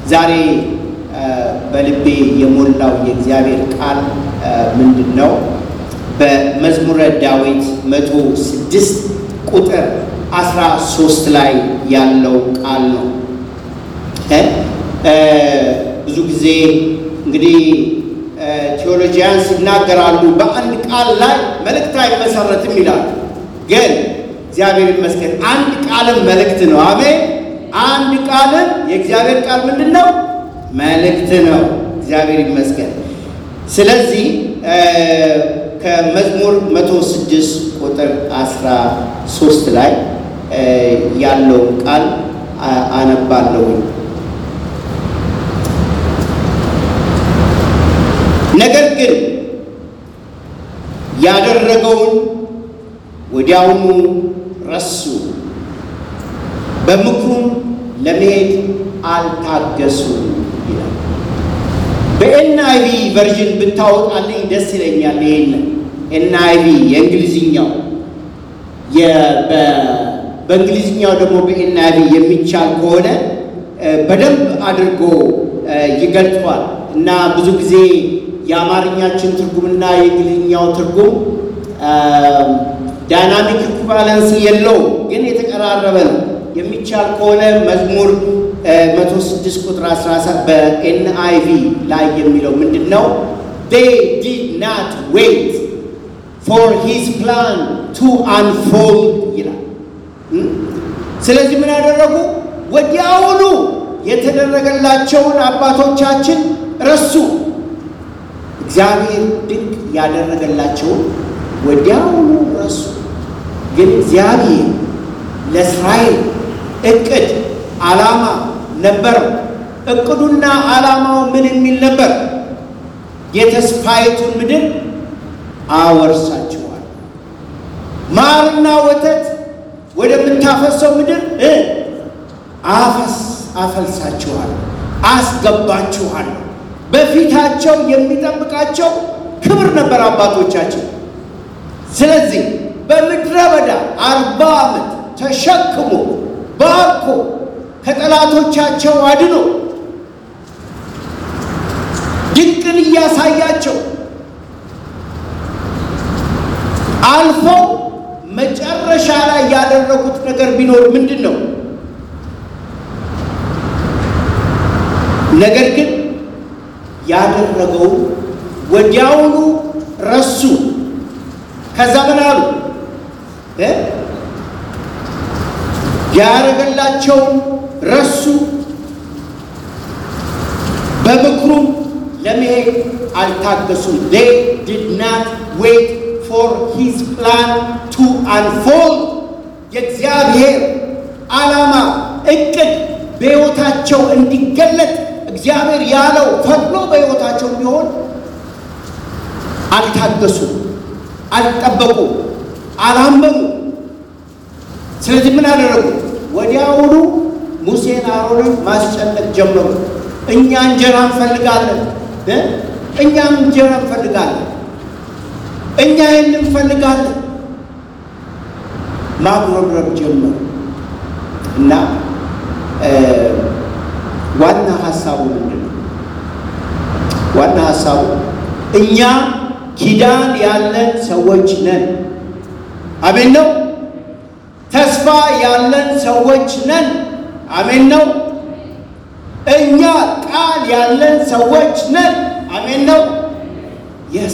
ዛሬ በልቤ የሞላው የእግዚአብሔር ቃል ምንድነው? በመዝሙረ ዳዊት 106 ቁጥር 13 ላይ ያለው ቃል ነው። ብዙ ጊዜ እንግዲህ ቴዎሎጂያንስ ይናገራሉ በአንድ ቃል ላይ መልእክት አይመሰረትም ይላሉ። ግን እግዚአብሔር ይመስገን አንድ ቃልም መልእክት ነው። አሜን። አንድ ቃልም የእግዚአብሔር ቃል ምንድነው? መልእክት ነው። እግዚአብሔር ይመስገን። ስለዚህ ከመዝሙር 106 ቁጥር 13 ላይ ያለው ቃል አነባለሁ። ነገር ግን ያደረገውን ወዲያውኑ ረሱ፣ በምክሩም ለመሄድ አልታገሱም ይላል። በኤንአይቪ ቨርዥን ብታወጣልኝ ደስ ይለኛል። ይሄንን ኤንአይቪ የእንግሊዝኛው በእንግሊዝኛው ደግሞ በኤንአይቪ የሚቻል ከሆነ በደንብ አድርጎ ይገልጧል። እና ብዙ ጊዜ የአማርኛችን ትርጉምና የእንግሊዝኛው ትርጉም ዳይናሚክ ኢኩቫለንስ የለውም፣ ግን የተቀራረበ ነው። የሚቻል ከሆነ መዝሙር 106 ቁጥር 17 በኤንአይቪ ላይ የሚለው ምንድነው? they did not wait for his plan to unfold ይላል። ስለዚህ ምን ያደረጉ? ወዲያውኑ የተደረገላቸውን አባቶቻችን ረሱ። እግዚአብሔር ድንቅ ያደረገላቸውን ወዲያውኑ ረሱ። ግን እግዚአብሔር ለእስራኤል እቅድ ዓላማ ነበረው። እቅዱና ዓላማው ምን የሚል ነበር? የተስፋይቱን ምድር አወርሳችኋል፣ ማርና ወተት ወደምታፈሰው ምድር አፈልሳችኋል፣ አስገባችኋል። በፊታቸው የሚጠብቃቸው ክብር ነበር አባቶቻችን። ስለዚህ በምድረ በዳ 40 ዓመት ተሸክሞ ባርኮ ከጠላቶቻቸው አድኖ ድንቅን እያሳያቸው አልፈው መጨረሻ ላይ ያደረጉት ነገር ቢኖር ምንድን ነው? ነገር ግን ያደረገው ወዲያውኑ ረሱ። ከዛ ምን አሉ? ያደረገላቸውን ረሱ፣ በምክሩም ለመሄድ አልታገሱም። they did not wait for his plan to unfold የእግዚአብሔር ዓላማ እቅድ በሕይወታቸው እንዲገለጥ እግዚአብሔር ያለው ፈቅዶ በሕይወታቸው ቢሆን አልታገሱም፣ አልጠበቁም፣ አላመኑ። ስለዚህ ምን አደረጉ? ወዲያውኑ ሙሴን አሮንን ማስጨነቅ ጀመሩ። እኛ እንጀራ እንፈልጋለን፣ እኛም እንጀራ እንፈልጋለን፣ እኛ ይህን እንፈልጋለን ማጉረምረም ጀመሩ። እና ዋና ሐሳቡ ምንድን ነው? ዋና ሐሳቡ እኛ ኪዳን ያለን ሰዎች ነን። አሜን ነው። ተስፋ ያለን ሰዎች ነን። አሜን ነው። እኛ ቃል ያለን ሰዎች ነን። አሜን ነው። የስ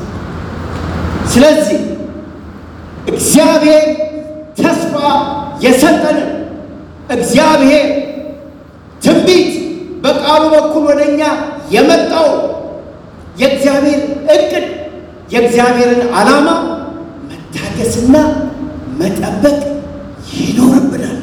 ስለዚህ እግዚአብሔር ተስፋ የሰጠንን እግዚአብሔር ትንቢት በቃሉ በኩል ወደኛ የመጣው የእግዚአብሔር እቅድ የእግዚአብሔርን ዓላማ መታገስና መጠበቅ ይኖርብናል።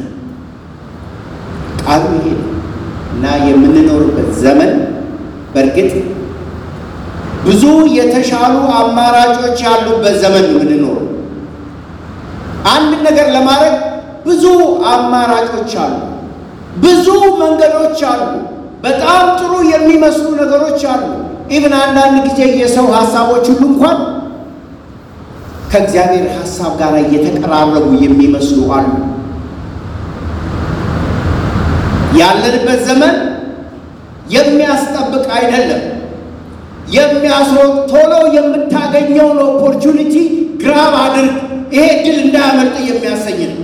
ቃሉ ይሄ እና የምንኖርበት ዘመን በእርግጥ ብዙ የተሻሉ አማራጮች ያሉበት ዘመን የምንኖረው። አንድ ነገር ለማድረግ ብዙ አማራጮች አሉ፣ ብዙ መንገዶች አሉ፣ በጣም ጥሩ የሚመስሉ ነገሮች አሉ። ኢቭን አንዳንድ ጊዜ የሰው ሐሳቦች ሁሉ እንኳን ከእግዚአብሔር ሐሳብ ጋር እየተቀራረቡ የሚመስሉ አሉ። ያለንበት ዘመን የሚያስጠብቅ አይደለም። የሚያስሮጥ ቶሎ የምታገኘውን ኦፖርቹኒቲ ግራብ አድርግ፣ ይሄ ድል እንዳያመልጥ የሚያሰኝ ነው።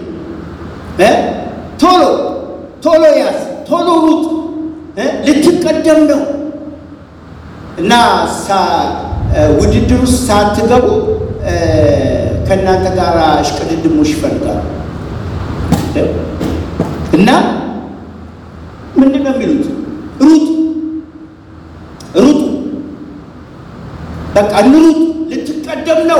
ቶሎ ቶሎ ያዝ፣ ቶሎ ሩጥ፣ ልትቀደም ነው እና ውድድር ውስጥ ሳትገቡ ከእናንተ ጋር እሽቅድድሞሽ ይፈልጋሉ እና ምንድን ነው የሚሉት? ሩጥ ሩጡ፣ በቃ እንሩጥ፣ ልትቀደም ነው፣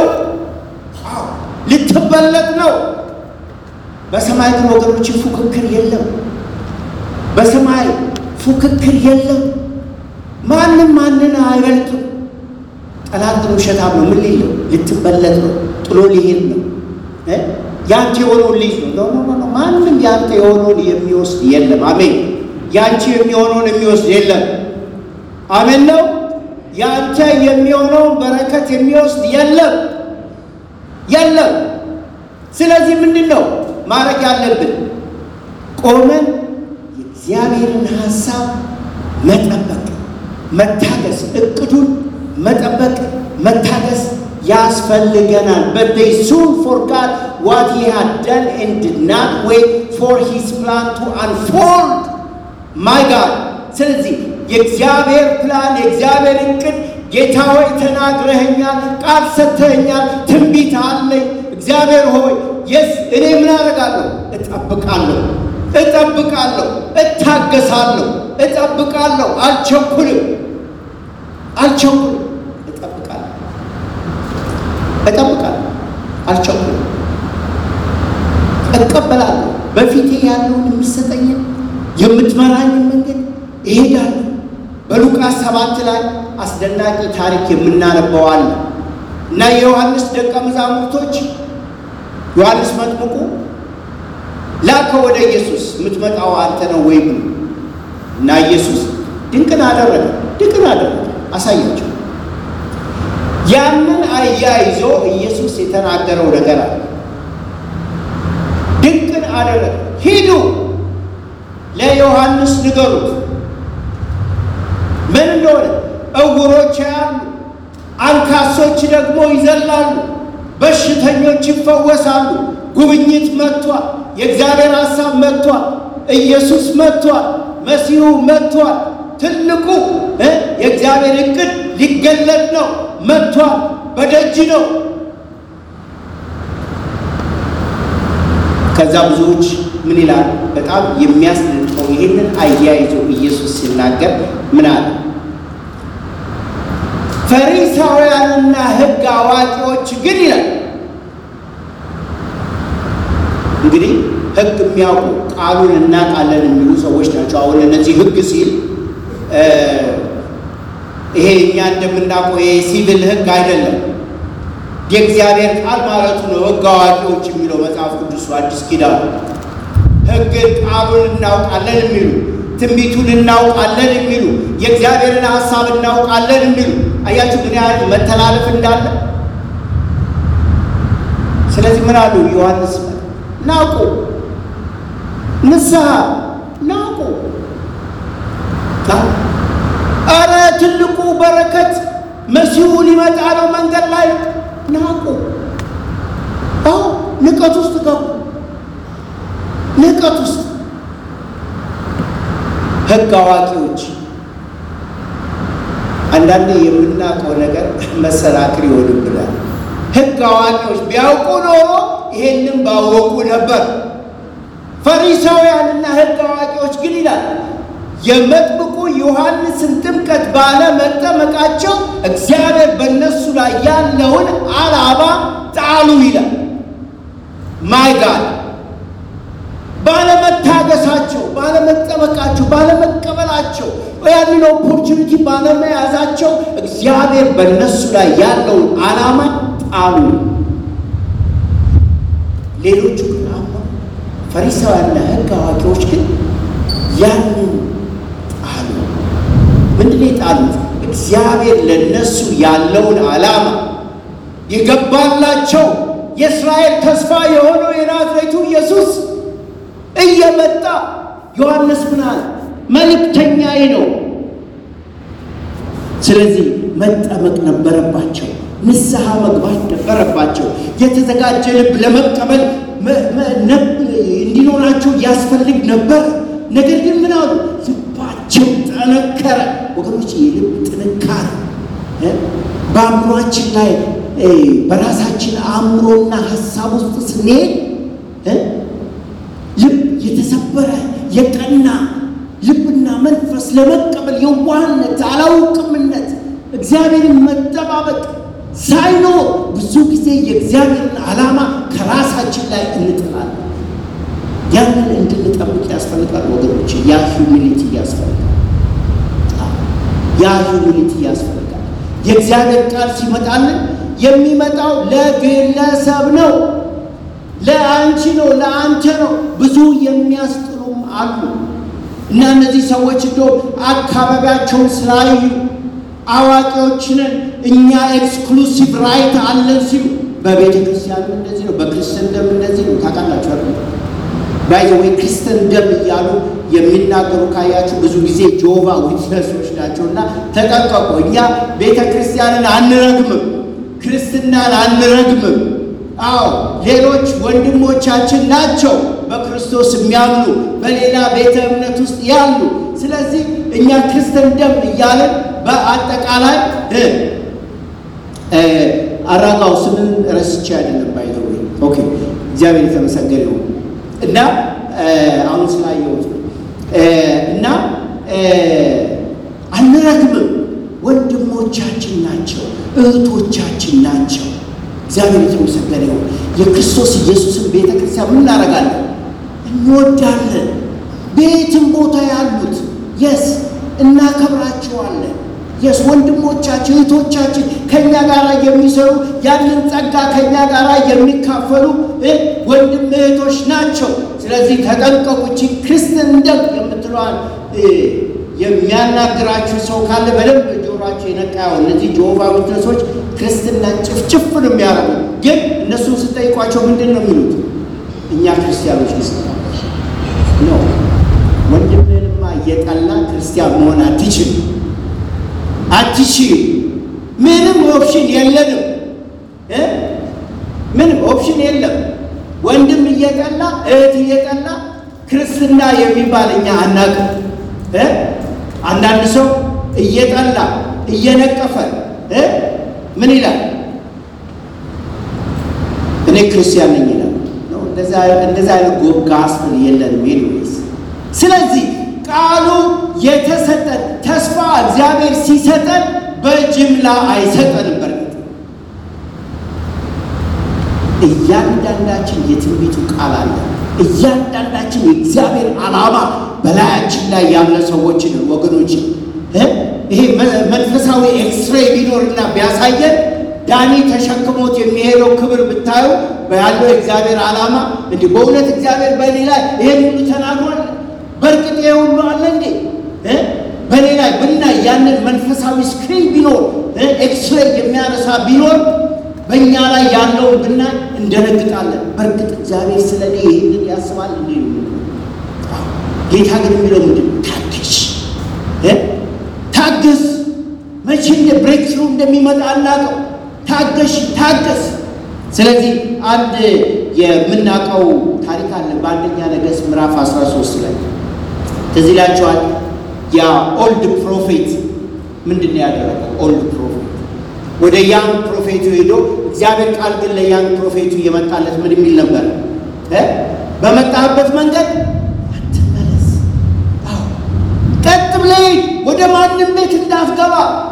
ልትበለጥ ነው። በሰማይ ግን ወገኖች ፉክክር የለም። በሰማይ ፉክክር የለም። ማንም ማንን አይበልጥም። ጠላት ነው፣ ውሸታም ነው። ምን ሊለው? ልትበለጥ ነው፣ ጥሎ ሊሄድ ነው። ያንተ የሆነውን ልጅ ነው። ኖ ማንም ያንተ የሆነውን የሚወስድ የለም። አሜን። ያንቺ የሚሆነውን የሚወስድ የለም። አሜን ነው። ያንተ የሚሆነውን በረከት የሚወስድ የለም የለም። ስለዚህ ምንድን ነው ማድረግ ያለብን? ቆመን የእግዚአብሔርን ሐሳብ መጠበቅ፣ መታገስ፣ እቅዱን መጠበቅ፣ መታገስ ያስፈልገናል። But they soon forgot what he had done and did not wait for his plan to unfold. My God. ስለዚህ የእግዚአብሔር ፕላን፣ የእግዚአብሔር እቅድ፣ ጌታ ሆይ ተናግረኸኛል፣ ቃል ሰጥተኸኛል፣ ትንቢት አለኝ። እግዚአብሔር ሆይ እኔ ምን አደርጋለሁ? እጠብቃለሁ፣ እታገሳለሁ፣ እጠብቃለሁ፣ አልቸኩልም፣ እጠብቃለሁ፣ አልቸኩልም፣ እቀበላለሁ። በፊቴ ያለውን የሚሰጠኝን የምትመራኝን መንገድ እሄዳለሁ። በሉቃስ 7 ላይ አስደናቂ ታሪክ የምናነበው አለ እና የዮሐንስ ደቀ መዛሙርቶች ዮሐንስ መጥምቁ ላከው ወደ ኢየሱስ፣ የምትመጣው አንተ ነው ወይ ብሎ እና ኢየሱስ ድንቅን አደረገ፣ አሳያቸው። ያንን አያይዞ ኢየሱስ የተናገረው ነገር አለ። ድንቅን አደረገ። ሂዱ ለዮሐንስ ንገሩት ምን እንደሆነ። ዕውሮች ያሉ፣ አንካሶች ደግሞ ይዘላሉ፣ በሽተኞች ይፈወሳሉ። ጉብኝት መጥቷል። የእግዚአብሔር ሐሳብ መጥቷል። ኢየሱስ መጥቷል። መሲሁ መጥቷል። ትልቁ የእግዚአብሔር እቅድ ሊገለጥ ነው። መጥቷል። በደጅ ነው። ከዛ ብዙዎች ምን ይላል? በጣም የሚያስደንቀው ይሄንን አያይዞ ኢየሱስ ሲናገር ምን አለ? ፈሪሳውያንና ሕግ አዋቂዎች ግን ይላል። እንግዲህ ሕግ የሚያውቁ ቃሉን እናውቃለን የሚሉ ሰዎች ናቸው። አሁን እነዚህ ሕግ ሲል ይሄ እኛ እንደምናውቀው ይሄ ሲቪል ሕግ አይደለም፣ የእግዚአብሔር ቃል ማለቱ ነው። ሕግ አዋቂዎች የሚለው መጽሐፍ ቅዱስ አዲስ ኪዳን ሕግን ቃሉን እናውቃለን የሚሉ፣ ትንቢቱን እናውቃለን የሚሉ፣ የእግዚአብሔርን ሐሳብ እናውቃለን የሚሉ። አያችሁ ምን ያህል መተላለፍ እንዳለ። ስለዚህ ምን አሉ ዮሐንስ? ናቁ፣ ንስሐ ናቁ። አረ ትልቁ በረከት መሲሁ ሊመጣ ነው መንገድ ላይ። ናቁ። ንቀት ውስጥ ገቡ። ንቀት ውስጥ ሕግ አዋቂዎች። አንዳንዴ የምናውቀው ነገር መሰናክል ይሆንብናል። ሕግ አዋቂዎች ቢያውቁ ኖሮ ይሄንን ባወቁ ነበር። ፈሪሳውያንና ሕግ አዋቂዎች ግን ይላል የመጥምቁ ዮሐንስን ጥምቀት ባለመጠመቃቸው እግዚአብሔር በእነሱ ላይ ያለውን ዓላማ ጣሉ ይላል። ማይ ጋድ ባለመታገሳቸው፣ ባለመጠመቃቸው፣ ባለመቀበላቸው፣ ያንን ኦፖርቹኒቲ ባለመያዛቸው እግዚአብሔር በእነሱ ላይ ያለውን ዓላማ ጣሉ። ሌሎቹ ግን ፈሪሳውያንና ሕግ አዋቂዎች ግን ያንን ጣሉ። ምንድን ነው የጣሉት? እግዚአብሔር ለነሱ ያለውን ዓላማ የገባላቸው የእስራኤል ተስፋ የሆነው የናዝሬቱ ኢየሱስ እየመጣ ዮሐንስ ምን አለ? መልእክተኛዬ ነው፣ ስለዚህ መጠመቅ ነበረባቸው፣ ንስሐ መግባት ነበረባቸው። የተዘጋጀ ልብ ለመቀበል እንዲኖራቸው ያስፈልግ ነበር። ነገር ግን ምን አሉ? ልባቸው ጠነከረ። ወገኖች የልብ ጥንካሬ በአእምሯችን ላይ በራሳችን አእምሮና ሀሳብ ውስጥ ስንሄድ ልብ የተሰበረ የቀና ልብና መንፈስ ለመቀበል የዋህነት፣ አላውቅምነት፣ እግዚአብሔርን መጠባበቅ ሳይኖር ብዙ ጊዜ የእግዚአብሔርን ዓላማ ከራሳችን ላይ እንጥላለን። ያንን እንድንጠብቅ ያስፈልጋል ወገኖች። ያ ሂዩሚሊቲ ያስፈልጋል። ያ ሂዩሚሊቲ ያስፈልጋል። የእግዚአብሔር ቃል ሲመጣልን የሚመጣው ለግለሰብ ነው፣ ለአንቺ ነው፣ ለአንተ ነው። ብዙ የሚያስጥሉም አሉ እና እነዚህ ሰዎች እንደው አካባቢያቸውን ስላዩ አዋቂዎችንን እኛ ኤክስክሉሲቭ ራይት አለን ሲሉ፣ በቤተ ክርስቲያኑ እንደዚህ ነው፣ በክርስቶስ እንደዚህ ነው። ታውቃላችሁ አይደል? ባይዘዌ ክርስቶስ እያሉ የሚናገሩ ካያችሁ ብዙ ጊዜ ጆቫ ዊትነሶች ናቸውና ተጠንቀቁ። እኛ ቤተ ክርስቲያንን አንረግምም፣ ክርስትናን አንረግምም። አዎ ሌሎች ወንድሞቻችን ናቸው በክርስቶስ የሚያምኑ በሌላ ቤተ እምነት ውስጥ ያሉ። ስለዚህ እኛ ክርስቶስ እያለን በአጠቃላይ አራጋው ስምን ረስቼ አይደለም ባይዘዌ። ኦኬ እግዚአብሔር የተመሰገነ ይሁን እና አሁን ስላየሁት እና አንረግምም። ወንድሞቻችን ናቸው፣ እህቶቻችን ናቸው። እግዚአብሔር የተመሰገነ ይሁን። የክርስቶስ ኢየሱስን ቤተ ክርስቲያን ምን እናደርጋለን? እንወዳለን። ቤትም ቦታ ያሉት የስ እናከብራቸዋለን። የስ ወንድሞቻችን እህቶቻችን ከኛ ጋር የሚሰሩ ያንን ጸጋ ከኛ ጋር የሚካፈሉ ወንድም እህቶች ናቸው። ስለዚህ ተጠንቀቁ። ክርስቶስ የምትለዋል የሚያናግራችሁ ሰው ካለ በደንብ ጆሮአችሁ የነቃው። እነዚህ ጆቫ ዊትነሶች ክርስትናን ጭፍጭፍ ነው የሚያረጉ። ግን እነሱን ስጠይቋቸው ምንድን ነው የሚሉት? እኛ ክርስቲያኖች ነው። ወንድምህንማ እየጠላ ክርስቲያን መሆን አትችልም። ምንም ኦፕሽን የለንም። ምንም ኦፕሽን የለም። ወንድም እየጠላ እህት እየጠላ ክርስትና የሚባል እኛ አናውቅም። አንዳንድ ሰው እየጠላ እየነቀፈ ምን ይላል? እኔ ክርስቲያን ነኝ ይላል። እንደዛ አይነት ጋስፕል የለንም ኤኒዌይስ። ስለዚህ ቃሉ የተሰጠን ተስፋ እግዚአብሔር ሲሰጠን በጅምላ አይሰጠንም። በርግጥ እያንዳንዳችን የትንቢቱ ቃል አለ። እያንዳንዳችን የእግዚአብሔር ዓላማ በላያችን ላይ ያለ ሰዎች ነን ወገኖች። ይሄ መንፈሳዊ ኤክስሬይ ቢኖርና ቢያሳየን ዳኒ ተሸክሞት የሚሄደው ክብር ብታዩ ያለው እግዚአብሔር ዓላማ እንዲህ በእውነት እግዚአብሔር በእኔ ላይ ይሄን ሁሉ ተናግሯል። በርግጥ ይሄ ሁሉ አለ እንዴ? በእኔ ላይ ብናይ ያንን መንፈሳዊ ስክሪን ቢኖር ኤክስሬይ የሚያነሳ ቢኖር በእኛ ላይ ያለውን ብናይ እንደነግጣለን። በርግጥ እግዚአብሔር ስለ እኔ ይህንን ያስባል እንዴ? ጌታ ግን የሚለው ምንድን ነው? ታገስ። መቼ እንደ ብሬክ ስሩ እንደሚመጣ አናውቀው። ታገስ። ስለዚህ አንድ የምናውቀው ታሪክ አለ በአንደኛ ነገሥት ምዕራፍ 13 ላይ ትዝ ይላችኋል። ያ ኦልድ ፕሮፌት ምንድን ነው ያደረገው? ኦልድ ፕሮፌት ወደ ያንግ ፕሮፌቱ ሄዶ እግዚአብሔር ቃል ግን ለያንግ ፕሮፌቱ እየመጣለት ምን የሚል ነበር? በመጣህበት መንገድ አትመለስ። ቀጥ ብለህ ወደ ማንም ቤት እንዳትገባ፣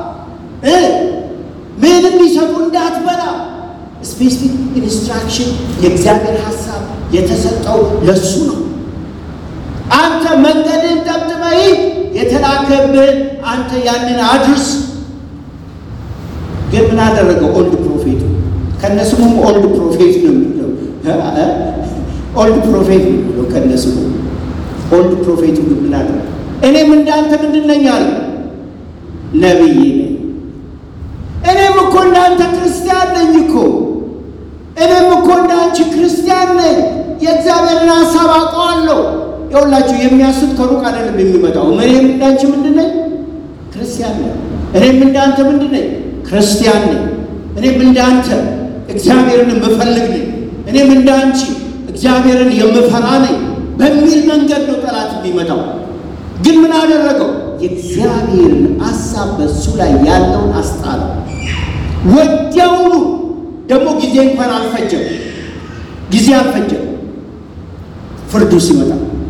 ምንም ሊሰጡ እንዳትበላ። ስፔሲፊክ ኢንስትራክሽን የእግዚአብሔር ሀሳብ የተሰጠው ለሱ ነው። አንተ መንገድን ጠብቀህ የተላከብህን አንተ ያንን አድርስ። ግን ምን አደረገው? ኦልድ ፕሮፌቱ ከነስሙም ኦልድ ፕሮፌት ነው የሚለው። ኦልድ ፕሮፌት ነው የሚለው ከነስሙ። ኦልድ ፕሮፌቱ ግን ምን አደረገ? እኔም እንዳንተ ምንድን ነኝ አለ? ነቢይ ነኝ። እኔም እኮ እንዳንተ ክርስቲያን ነኝ እኮ። እኔም እኮ እንዳንቺ ክርስቲያን ነኝ። የእግዚአብሔርን ሀሳብ አውቀዋለሁ። ይኸውላችሁ የሚያስብ ከሩቅ አይደለም የሚመጣው። እኔም እንዳንቺ ምንድን ነኝ? ክርስቲያን ነኝ። እኔም እንዳንተ ምንድን ነኝ? ክርስቲያን ነኝ። እኔም እንዳንተ እግዚአብሔርን የምፈልግ ነኝ። እኔም እንዳንቺ እግዚአብሔርን የምፈራ ነኝ በሚል መንገድ ነው ጠላት የሚመጣው። ግን ምን አደረገው? የእግዚአብሔርን ሐሳብ በሱ ላይ ያለውን አስጣለው። ወዲያውኑ ደግሞ ጊዜ እንኳን አልፈጀም። ፍርዱ ሲመጣ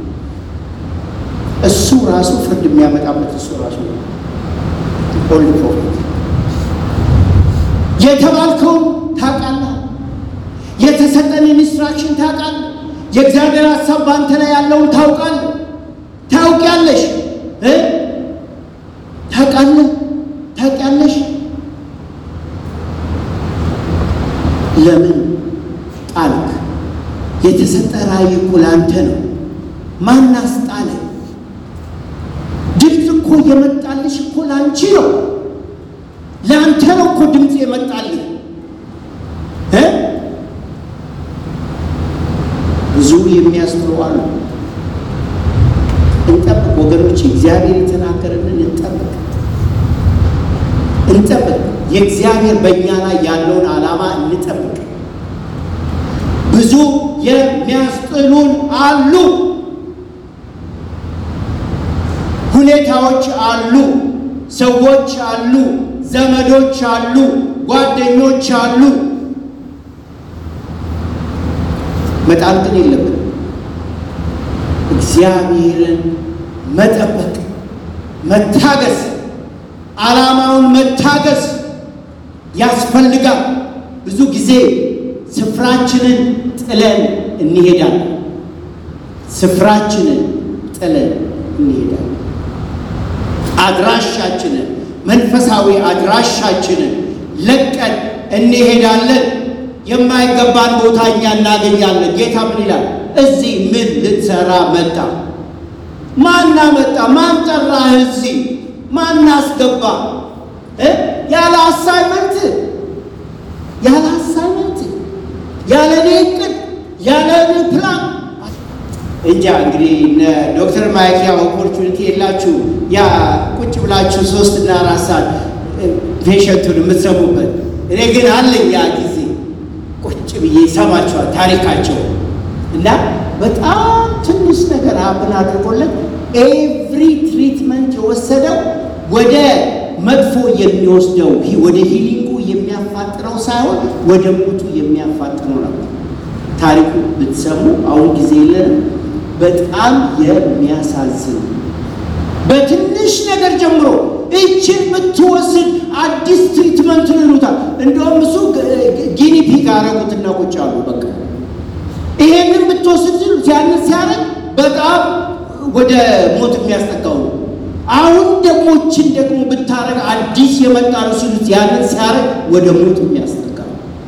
እሱ ራሱ ፍርድ የሚያመጣበት እሱ ራሱ ኦልድ ፕሮፌት የተባልከውን ታውቃለህ። የተሰጠን ኢንስትራክሽን ታውቃለህ። የእግዚአብሔር ሐሳብ በአንተ ላይ ያለውን ታውቃለህ። ታውቂያለሽ። ታውቂያለሽ። ለምን ጣልክ? የተሰጠ ራእይ እኮ ለአንተ ነው። ማን አስጣለ? ድምፅ እኮ የመጣልሽ እኮ ለአንቺ ነው። ለአንተ ነው እኮ ድምፅ የመጣልህ። ብዙ የሚያስተውሉ አሉ። እንጠብቅ ወገኖች፣ እግዚአብሔር የተናገረንን እንጠብቅ። የእግዚአብሔር በእኛ ላይ ያለውን ዓላማ እንጠብቅ። ብዙ የሚያስጥሉን አሉ፣ ሁኔታዎች አሉ፣ ሰዎች አሉ፣ ዘመዶች አሉ፣ ጓደኞች አሉ። መጣል ግን የለብንም። እግዚአብሔርን መጠበቅ፣ መታገስ፣ ዓላማውን መታገስ ያስፈልጋል። ብዙ ጊዜ ስፍራችንን ጥለን እንሄዳለን። አድራሻችንን፣ መንፈሳዊ አድራሻችንን ለቀን እንሄዳለን። የማይገባን ቦታ እኛ እናገኛለን። ጌታ ምን ይላል? እዚህ ምን ልትሰራ መጣ? ማን አመጣ? ማን ጠራህ? እዚህ ማን አስገባ? ያለ አሳይመንት፣ ያለ እኔ እቅድ፣ ያለ እኔ ፕላን እንጃ። እንግዲህ ዶክተር ማይክ ኦፖርቹኒቲ የላችሁ ያ ቁጭ ብላችሁ 3 እና 4 ሰዓት ፔሸንቱን የምትሰሙበት። እኔ ግን አለኝ ያ ጊዜ ቁጭ ብዬ ሰማቸዋል ታሪካቸው እና በጣም ትንሽ ነገር ሀብን አድርጎለት ኤቭሪ ትሪትመንት የወሰደው ወደ መጥፎ የሚወስደው ወደ ሂሊንጉ የሚያፋጥነው ሳይሆን ወደ ሞቱ የሚያፋጥነው ነው። ታሪኩ ብትሰሙ አሁን ጊዜ የለንም። በጣም የሚያሳዝን በትንሽ ነገር ጀምሮ እችን ብትወስድ አዲስ ትሪትመንት ይሉታል። እንደውም እሱ ጊኒ ፒግ አረጉትና ቁጭ አሉ። በቃ ይሄንን ብትወስድ ያንን ሲያረግ በጣም ወደ ሞት የሚያስጠጋው ነው። አሁን ደግሞ እችን ደግሞ ብታረግ አዲስ የመጣ ነው ሲሉት ያንን ሲያረግ ወደ ሞት የሚያስጠጋው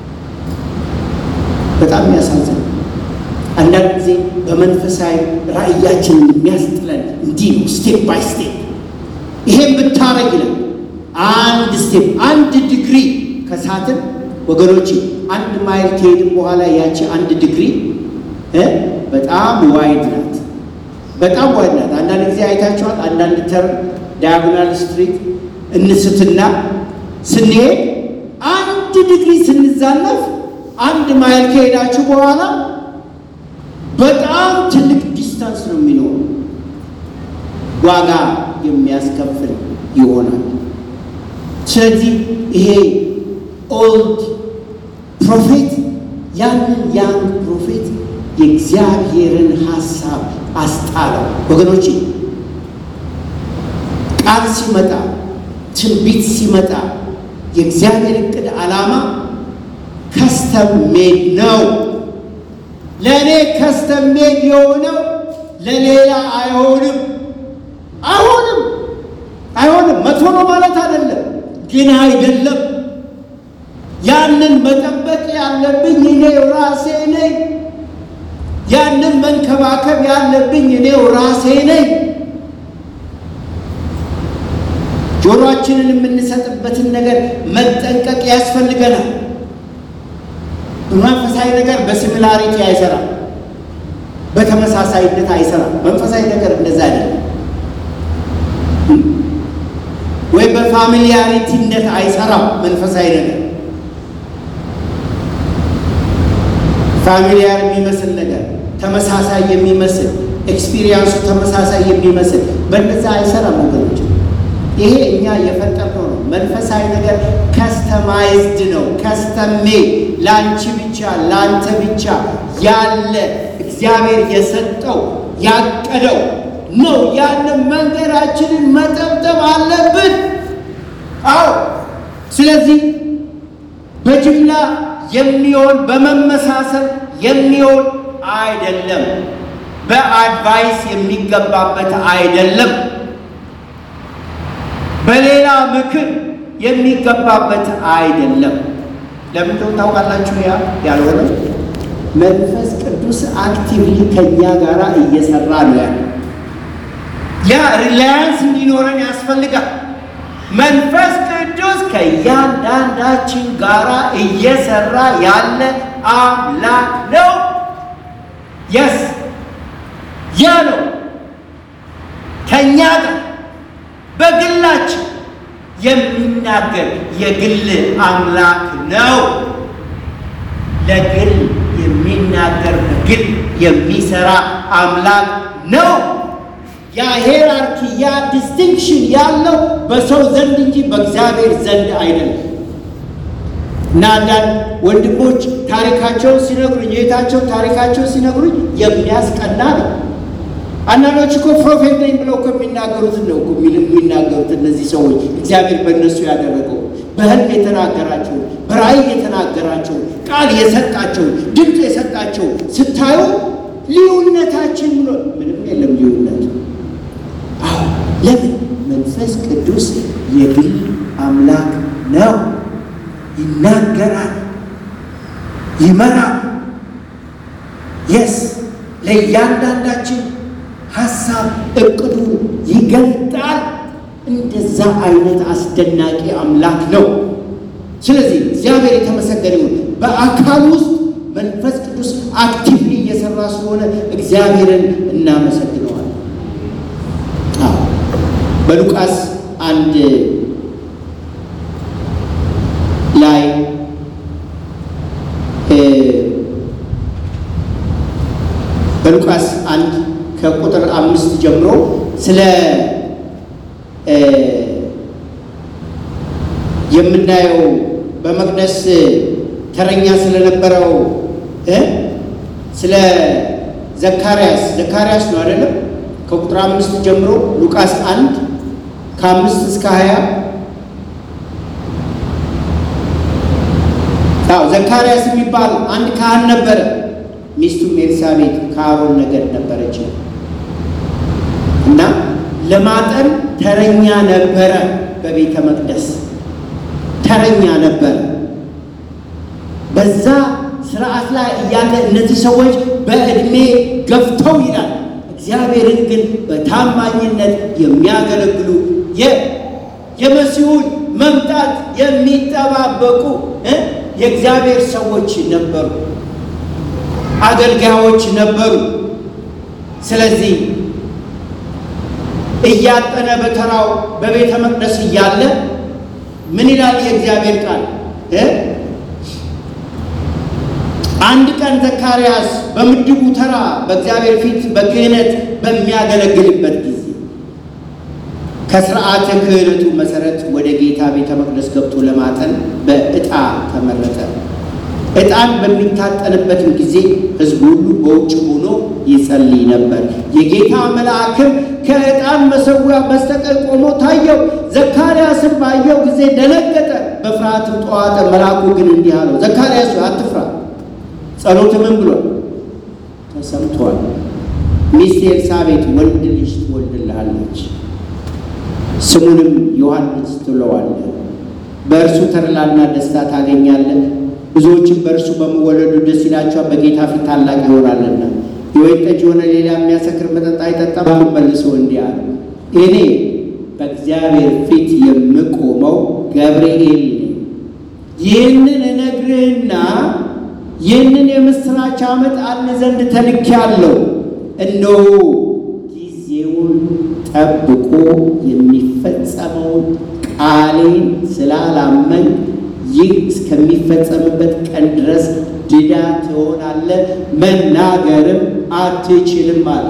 በጣም የሚያሳዝን። አንዳንድ ጊዜ በመንፈሳዊ ራእያችን የሚያስጥለን እንዲህ ነው። ስቴፕ ባይ ስቴፕ ይሄን ብታረግ ይላል። አንድ ስቴፕ፣ አንድ ዲግሪ ከሳትን ወገኖች፣ 1 ማይል ከሄድን በኋላ ያቺ 1 ዲግሪ በጣም ዋይድ ናት። አንዳንድ ጊዜ አይታችኋል። አንዳንድ ተርም ዳያጎናል ስትሪት እንስትና ስንሄድ 1 ዲግሪ ስንዛነፍ 1 ማይል ከሄዳችሁ በኋላ በጣም ትልቅ ዲስታንስ ነው የሚኖረው። ዋጋ የሚያስከፍል ይሆናል። ስለዚህ ይሄ ኦልድ ፕሮፌት ያንን ያንግ ፕሮፌት የእግዚአብሔርን ሐሳብ አስጣለው። ወገኖች ቃል ሲመጣ፣ ትንቢት ሲመጣ የእግዚአብሔር ዕቅድ ዓላማ ከስተም ሜድ ነው። ለእኔ ከስተም ሜድ የሆነው ለሌላ አይሆንም። መጥፎ ነው ማለት አይደለም፣ ግን አይደለም። ያንን መጠበቅ ያለብኝ እኔው ራሴ ነኝ። ያንን መንከባከብ ያለብኝ እኔው ራሴ ነኝ። ጆሮአችንን የምንሰጥበትን ነገር መጠንቀቅ ያስፈልገናል። መንፈሳዊ ነገር በሲሚላሪቲ አይሰራም፣ በተመሳሳይነት አይሰራም። መንፈሳዊ ነገር እንደዛ አይደለም። ወይ ፋሚሊያሪቲነት አይሰራም። መንፈሳዊ ነገር ፋሚሊያር የሚመስል ነገር ተመሳሳይ የሚመስል ኤክስፒሪየንሱ ተመሳሳይ የሚመስል በእንደዛ አይሰራም ወገኖች። ይሄ እኛ የፈጠርነው ነው። መንፈሳዊ ነገር ከስተማይዝድ ነው። ከስተሜ ላንቺ ብቻ ላንተ ብቻ ያለ እግዚአብሔር የሰጠው ያቀደው ነው። ያንን መንገዳችንን መጠብጠብ አለብን። አዎ። ስለዚህ በጅምላ የሚሆን በመመሳሰል የሚሆን አይደለም። በአድቫይስ የሚገባበት አይደለም። በሌላ ምክር የሚገባበት አይደለም። ለምን ታውቃላችሁ? ያልሆነ መንፈስ ቅዱስ አክቲቭሊ ከኛ ጋራ እየሰራ ነው ያለው። ያ ሪላያንስ እንዲኖረን ያስፈልጋል። መንፈስ ቅዱስ ከእያንዳንዳችን ጋራ እየሰራ ያለ አምላክ ነው። የስ ያ ነው ከኛ ጋር በግላችን የሚናገር የግል አምላክ ነው። ለግል የሚናገር በግል የሚሰራ አምላክ ነው። ያ ሄራርኪ ያ ዲስቲንክሽን ያለው በሰው ዘንድ እንጂ በእግዚአብሔር ዘንድ አይደለም። እና አንዳንድ ወንድሞች ታሪካቸውን ሲነግሩኝ የታቸው ታሪካቸውን ሲነግሩኝ የሚያስቀና ነው። አንዳንዶች እኮ ፕሮፌት ነኝ ብለው እኮ የሚናገሩትን ነው እኮ የሚናገሩት። እነዚህ ሰዎች እግዚአብሔር በእነሱ ያደረገው በህልም የተናገራቸው በራእይ የተናገራቸው ቃል የሰጣቸው ድምፅ የሰጣቸው ስታዩ ልዩነታችን ብሎ ምንም የለም ልዩነት። አዎ ለምን? መንፈስ ቅዱስ የግል አምላክ ነው። ይናገራል፣ ይመራል። የስ ለእያንዳንዳችን ሀሳብ እቅዱ ይገልጣል። እንደዛ አይነት አስደናቂ አምላክ ነው። ስለዚህ እግዚአብሔር የተመሰገነ ይሁን። በአካል ውስጥ መንፈስ ቅዱስ አክቲቭሊ እየሰራ ስለሆነ እግዚአብሔርን እናመሰግነዋለን። በሉቃስ 1 ላይ በሉቃስ 1 ከቁጥር 5 ጀምሮ ስለ የምናየው በመቅደስ ተረኛ ስለነበረው ስለ ዘካርያስ ነው አይደለም? ከቁጥር 5 ጀምሮ ሉቃስ 1 ከ5 እስከ 20 ዘካርያስ የሚባል አንድ ካህን ነበረ። ሚስቱም ኤልሳቤጥ ከአሮን ነገድ ነበረች እና ለማጠን ተረኛ ነበረ። በቤተ መቅደስ ተረኛ ነበረ። በዛ ስርዓት ላይ እያለ እነዚህ ሰዎች በእድሜ ገፍተው ይላል እግዚአብሔርን ግን በታማኝነት የሚያገለግሉ የመሲሁን መምጣት የሚጠባበቁ የእግዚአብሔር ሰዎች ነበሩ፣ አገልጋዮች ነበሩ። ስለዚህ እያጠነ በተራው በቤተ መቅደስ እያለ ምን ይላል የእግዚአብሔር ቃል? አንድ ቀን ዘካርያስ በምድቡ ተራ በእግዚአብሔር ፊት በክህነት በሚያገለግልበት ጊዜ ከሥርዓተ ክህነቱ መሰረት ወደ ጌታ ቤተ መቅደስ ገብቶ ለማጠን በዕጣ ተመረጠ። ዕጣን በሚታጠንበትም ጊዜ ሕዝቡ ሁሉ በውጭ ሆኖ ይጸልይ ነበር። የጌታ መልአክም ከዕጣን መሠዊያ በስተቀር ቆሞ ታየው። ዘካርያስም ባየው ጊዜ ደነገጠ፣ በፍርሃትም ተዋጠ። መልአኩ ግን እንዲህ አለው፣ ዘካርያስ አትፍራ፣ ጸሎትህ ምን ብሎ ተሰምቷል። ሚስት ኤልሳቤጥ ወንድ ልጅ ትወልድልሃለች፣ ስሙንም ዮሐንስ ትለዋለህ። በእርሱ ተድላና ደስታ ታገኛለህ፣ ብዙዎችም በእርሱ በመወለዱ ደስ ይላቸዋል፣ በጌታ ፊት ታላቅ ይሆናልና። የወይን ጠጅ የሆነ ሌላ የሚያሰክር መጠጥ አይጠጣም። መልሶ እንዲህ አለ፣ እኔ በእግዚአብሔር ፊት የምቆመው ገብርኤል ነኝ። ይህንን እነግርህና ይህንን የምስራች አመጣልህ ዘንድ ተልኬአለሁ። እነሆ ጊዜውን ጠብቆ የሚፈጸመውን ቃሌን ስላላመን ይህ እስከሚፈጸምበት ቀን ድረስ ድዳ ትሆናለህ፣ መናገርም አትችልም አለ።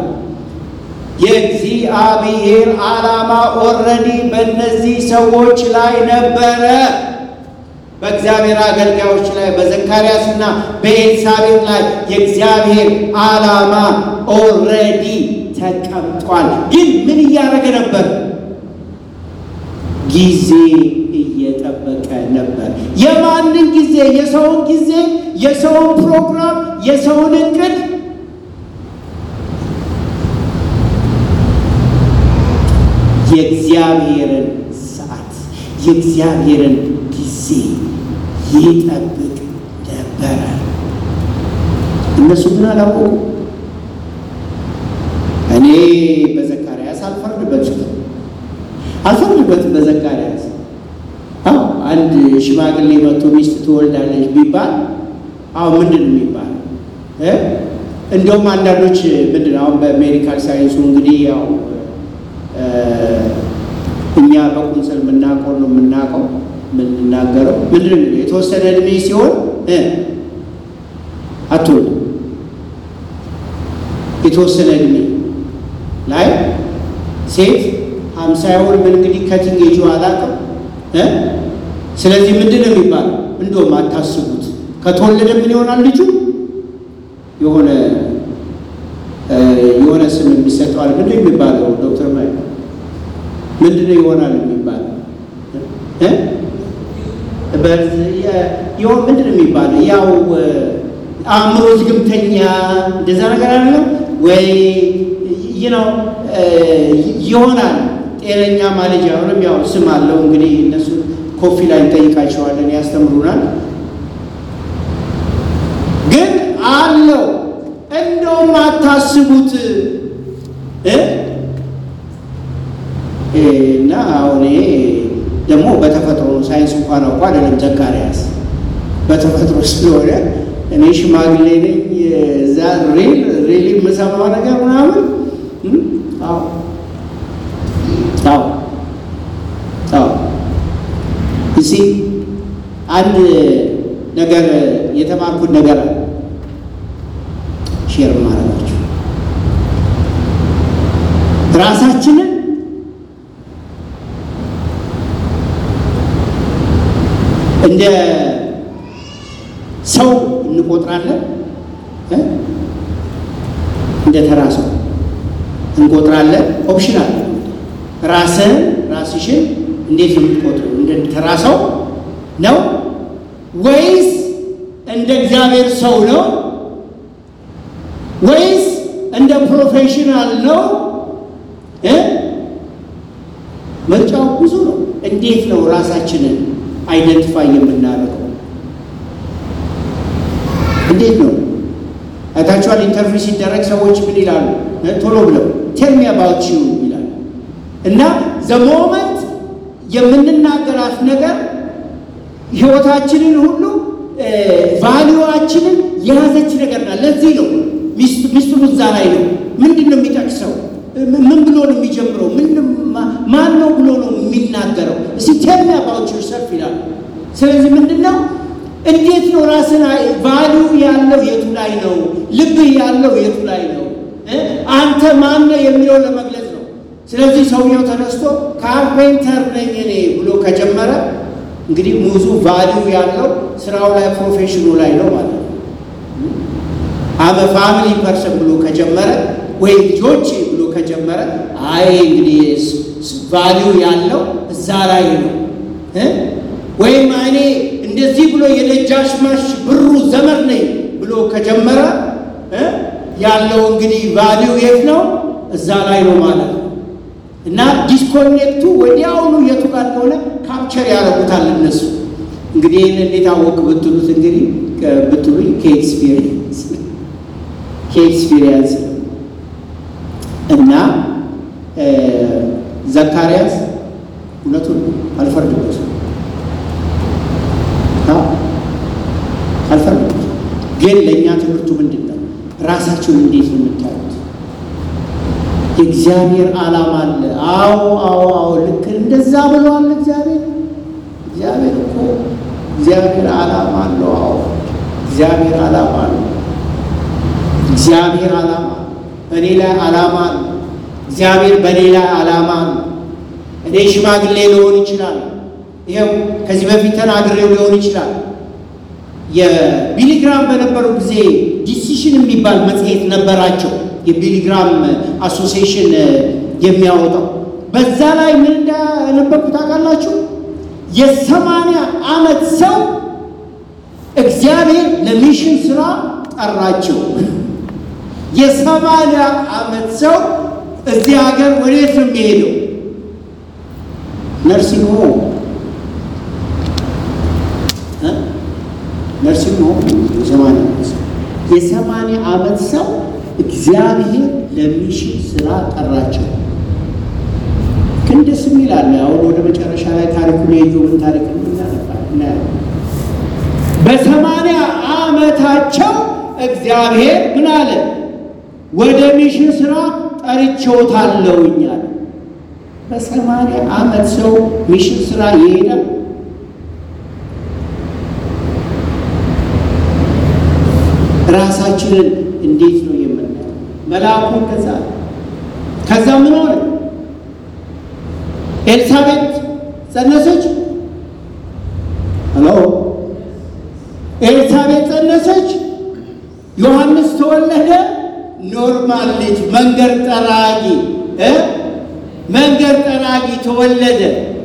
የእግዚአብሔር ዓላማ ኦልሬዲ በእነዚህ ሰዎች ላይ ነበረ። በእግዚአብሔር አገልጋዮች ላይ በዘካርያስና በኤልሳቤጥ ላይ የእግዚአብሔር ዓላማ ኦልሬዲ ተቀምጧል። ግን ምን እያደረገ ነበር? ጊዜ እየጠበቀ ነበር። የማንን ጊዜ? የሰውን ጊዜ፣ የሰውን ፕሮግራም፣ የሰውን እቅድ። የእግዚአብሔርን ሰዓት፣ የእግዚአብሔርን ጊዜ ይጠብቅ ነበረ። እነሱ ግን አላወቁ። እኔ በዘካርያስ አልፈርድበትም። በዘካርያስ አንድ ሽማግሌ መጥቶ ሚስት ትወልዳለች ቢባል ምንድን ነው የሚባል? እንደውም አንዳንዶች ምንድን ነው አሁን በሜዲካል ሳይንሱ እንግዲህ ያው እኛ በቁንስል የምናውቀው ነው የምንናገረው። ምንድን ነው የተወሰነ እድሜ ሲሆን አትወልድ። የተወሰነ እድሜ ላይ ሴት 50 ይሆን ምን እንግዲህ ከቲኔጁ አላውቅም። ስለዚህ ምንድን ነው የሚባለው? እንደውም አታስቡት። ከተወለደ ምን ይሆናል ልጁ? የሆነ ስም የሚሰጠዋል። ምንድን ነው የሚባለው ዶክተር ማይ? ምንድን ነው ይሆናል የሚባለው? ምንድን ነው የሚባለው? ያው አእምሮ ዝግምተኛ እንደዛ ነገር አለው ወይ ይሆናል። ጤነኛ ማለት አሁንም ያው ስም አለው። እንግዲህ እነሱ ኮፊ ላይ እንጠይቃቸዋለን፣ ያስተምሩናል። ግን አለው እንደውም አታስቡት እና አሁን ደግሞ በተፈጥሮ ሳይንስ እንኳን አውቋ አይደለም ዘካርያስ በተፈጥሮ ስለሆነ እኔ ሽማግሌ ነኝ። እዛ ሪሊ የምሰማው ነገር ምናምን እዚህ አንድ ነገር የተማርኩት ነገር ሼር ማድረጋችሁ ራሳችንን እንደ ሰው እንቆጥራለን፣ እንደ ተራ ሰው እንቆጥራለን። ኦፕሽናል ራስሽን እንዴት ነው የምትቆጥሩ? እንደ ተራ ሰው ነው ወይስ እንደ እግዚአብሔር ሰው ነው ወይስ እንደ ፕሮፌሽናል ነው? ምርጫው ብዙ ነው። እንዴት ነው ራሳችንን አይደንቲፋይ የምናደርገው? እንዴት ነው? አይታችኋል? ኢንተርቪው ሲደረግ ሰዎች ምን ይላሉ? ቶሎ ብለው ቴል ሚ አባውት ዩ ይላሉ። እና ዘሞመንት የምንናገራት ነገር ህይወታችንን ሁሉ ቫልዩዋችንን የያዘች ነገር ናት። ለዚህ ነው ሚስቱ እዛ ላይ ነው። ምንድን ነው የሚጠቅሰው? ምን ብሎ ነው የሚጀምረው? ማን ነው ብሎ ነው የሚናገረው? እስቲ ቴል ሚ አባውት ዮርሰልፍ ይላል። ስለዚህ ምንድን ነው እንዴት ነው ራስን ቫልዩ ያለው የቱ ላይ ነው? ልብህ ያለው የቱ ላይ ነው? አንተ ማን ነህ የሚለው ለመግለጽ ነው። ስለዚህ ሰውየው ተነስቶ ካርፔንተር ነኝ እኔ ብሎ ከጀመረ እንግዲህ ሙዙ ቫልዩ ያለው ስራው ላይ ፕሮፌሽኑ ላይ ነው ማለት ነው። አመ ፋሚሊ ፐርሰን ብሎ ከጀመረ ወይ ልጆች ብሎ ከጀመረ አይ እንግዲህ ቫልዩ ያለው እዛ ላይ ነው። ወይም እኔ እንደዚህ ብሎ የደጃች ማሽ ብሩ ዘመድ ነኝ ብሎ ከጀመረ ያለው እንግዲህ ቫልዩ የት ነው? እዛ ላይ ነው ማለት ነው። እና ዲስኮኔክቱ ወዲያውኑ የቱ ጋር እንደሆነ ካፕቸር ያደርጉታል እነሱ። እንግዲህ ይህን እንዴት አወቅ ብትሉት እንግዲህ ብትሉኝ ከኤክስፒሪየንስ እና ዘካርያስ እውነቱን አልፈርድበትም። ግን ለእኛ ትምህርቱ ምንድን ነው? ራሳችሁን እንዴት ነው የምታዩት? የእግዚአብሔር ዓላማ አለ። አዎ ልክ እንደዛ ብለዋል እግዚአብሔር። እግዚአብሔር ዓላማ አለው። እግዚአብሔር ዓላማ አለው። እግዚአብሔር ዓላማ በእኔ ላይ ዓላማ አለው። እግዚአብሔር በእኔ ላይ ዓላማ አለው። እኔ ሽማግሌ ሊሆን ይችላል። ይኸው ከዚህ በፊት ተናግሬው ሊሆን ይችላል። የቢሊግራም በነበሩ ጊዜ ዲሲሽን የሚባል መጽሔት ነበራቸው። የቢሊግራም አሶሲዬሽን የሚያወጣው በዛ ላይ ምን እንዳነበብኩ ታውቃላችሁ? የ80 ዓመት ሰው እግዚአብሔር ለሚሽን ስራ ጠራቸው። የ80 ዓመት ሰው እዚህ ሀገር ወዴት ነው የሚሄደው? ነርሲንግ ሆም ነርሲንግ ሆም የ80 ዓመት ሰው እግዚአብሔር ለሚሽን ስራ ጠራቸው። ግን ደስ ይላል። አሁን ወደ መጨረሻ ላይ ታሪኩን የኢዮብን ታሪክ እናነባለን። በ80 ዓመታቸው እግዚአብሔር ምን አለ? ወደ ሚሽን ስራ ጠርቼዎታለሁኝ አለ። በ80 ዓመት ሰው ሚሽን ስራ ይሄዳል? ራሳችንን እንዴት ነው የምናየው? መልአኩ ከዛ ምን ሆነ? ኤልሳቤጥ ጸነሰች። ሄሎ ኤልሳቤጥ ጸነሰች። ዮሐንስ ተወለደ። ኖርማል ልጅ መንገድ ጠራጊ ተወለደ።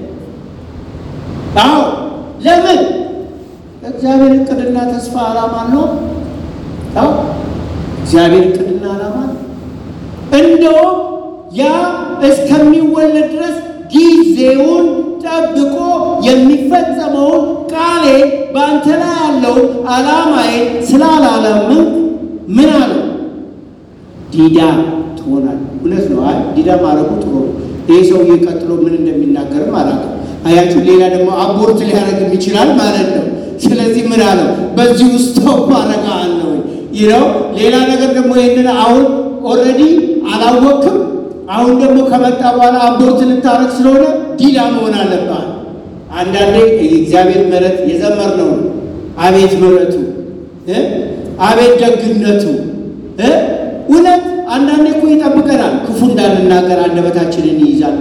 አዎ ለምን? እግዚአብሔር እቅድና ተስፋ ዓላማ ነው። አዎ እግዚአብሔር እቅድና ዓላማ ነው። እንደውም ያ እስከሚወለድ ድረስ ጊዜውን ጠብቆ የሚፈጸመውን ቃሌ በአንተ ላይ ያለውን ዓላማዬ ስላላለምን ምን አለው? ዲዳ ትሆናለህ። እውነት ነው። ዲዳ ማድረጉ ጥሩ ነው። ይሄ ሰውዬ ቀጥሎ ምን እንደሚናገርም አላውቅም። አያችሁ፣ ሌላ ደግሞ አቦርት ሊያደርግም ይችላል ማለት ነው። ስለዚህ ምን አለው? በዚህ ውስጥ ማረጋለሁ ይለው። ሌላ ነገር ደግሞ ይሄንን አሁን ኦልሬዲ አላወቅም። አሁን ደግሞ ከመጣ በኋላ አቦርት ልታረግ ስለሆነ ዲዳ መሆን አለብህ። አንዳንዴ የእግዚአብሔር ምሕረት የዘመርነው አቤት ምሕረቱ፣ አቤት ደግነቱ። እውነት አንዳንዴ እኮ ይጠብቀናል። ክፉ እንዳንናገር አንደበታችንን ይይዛል።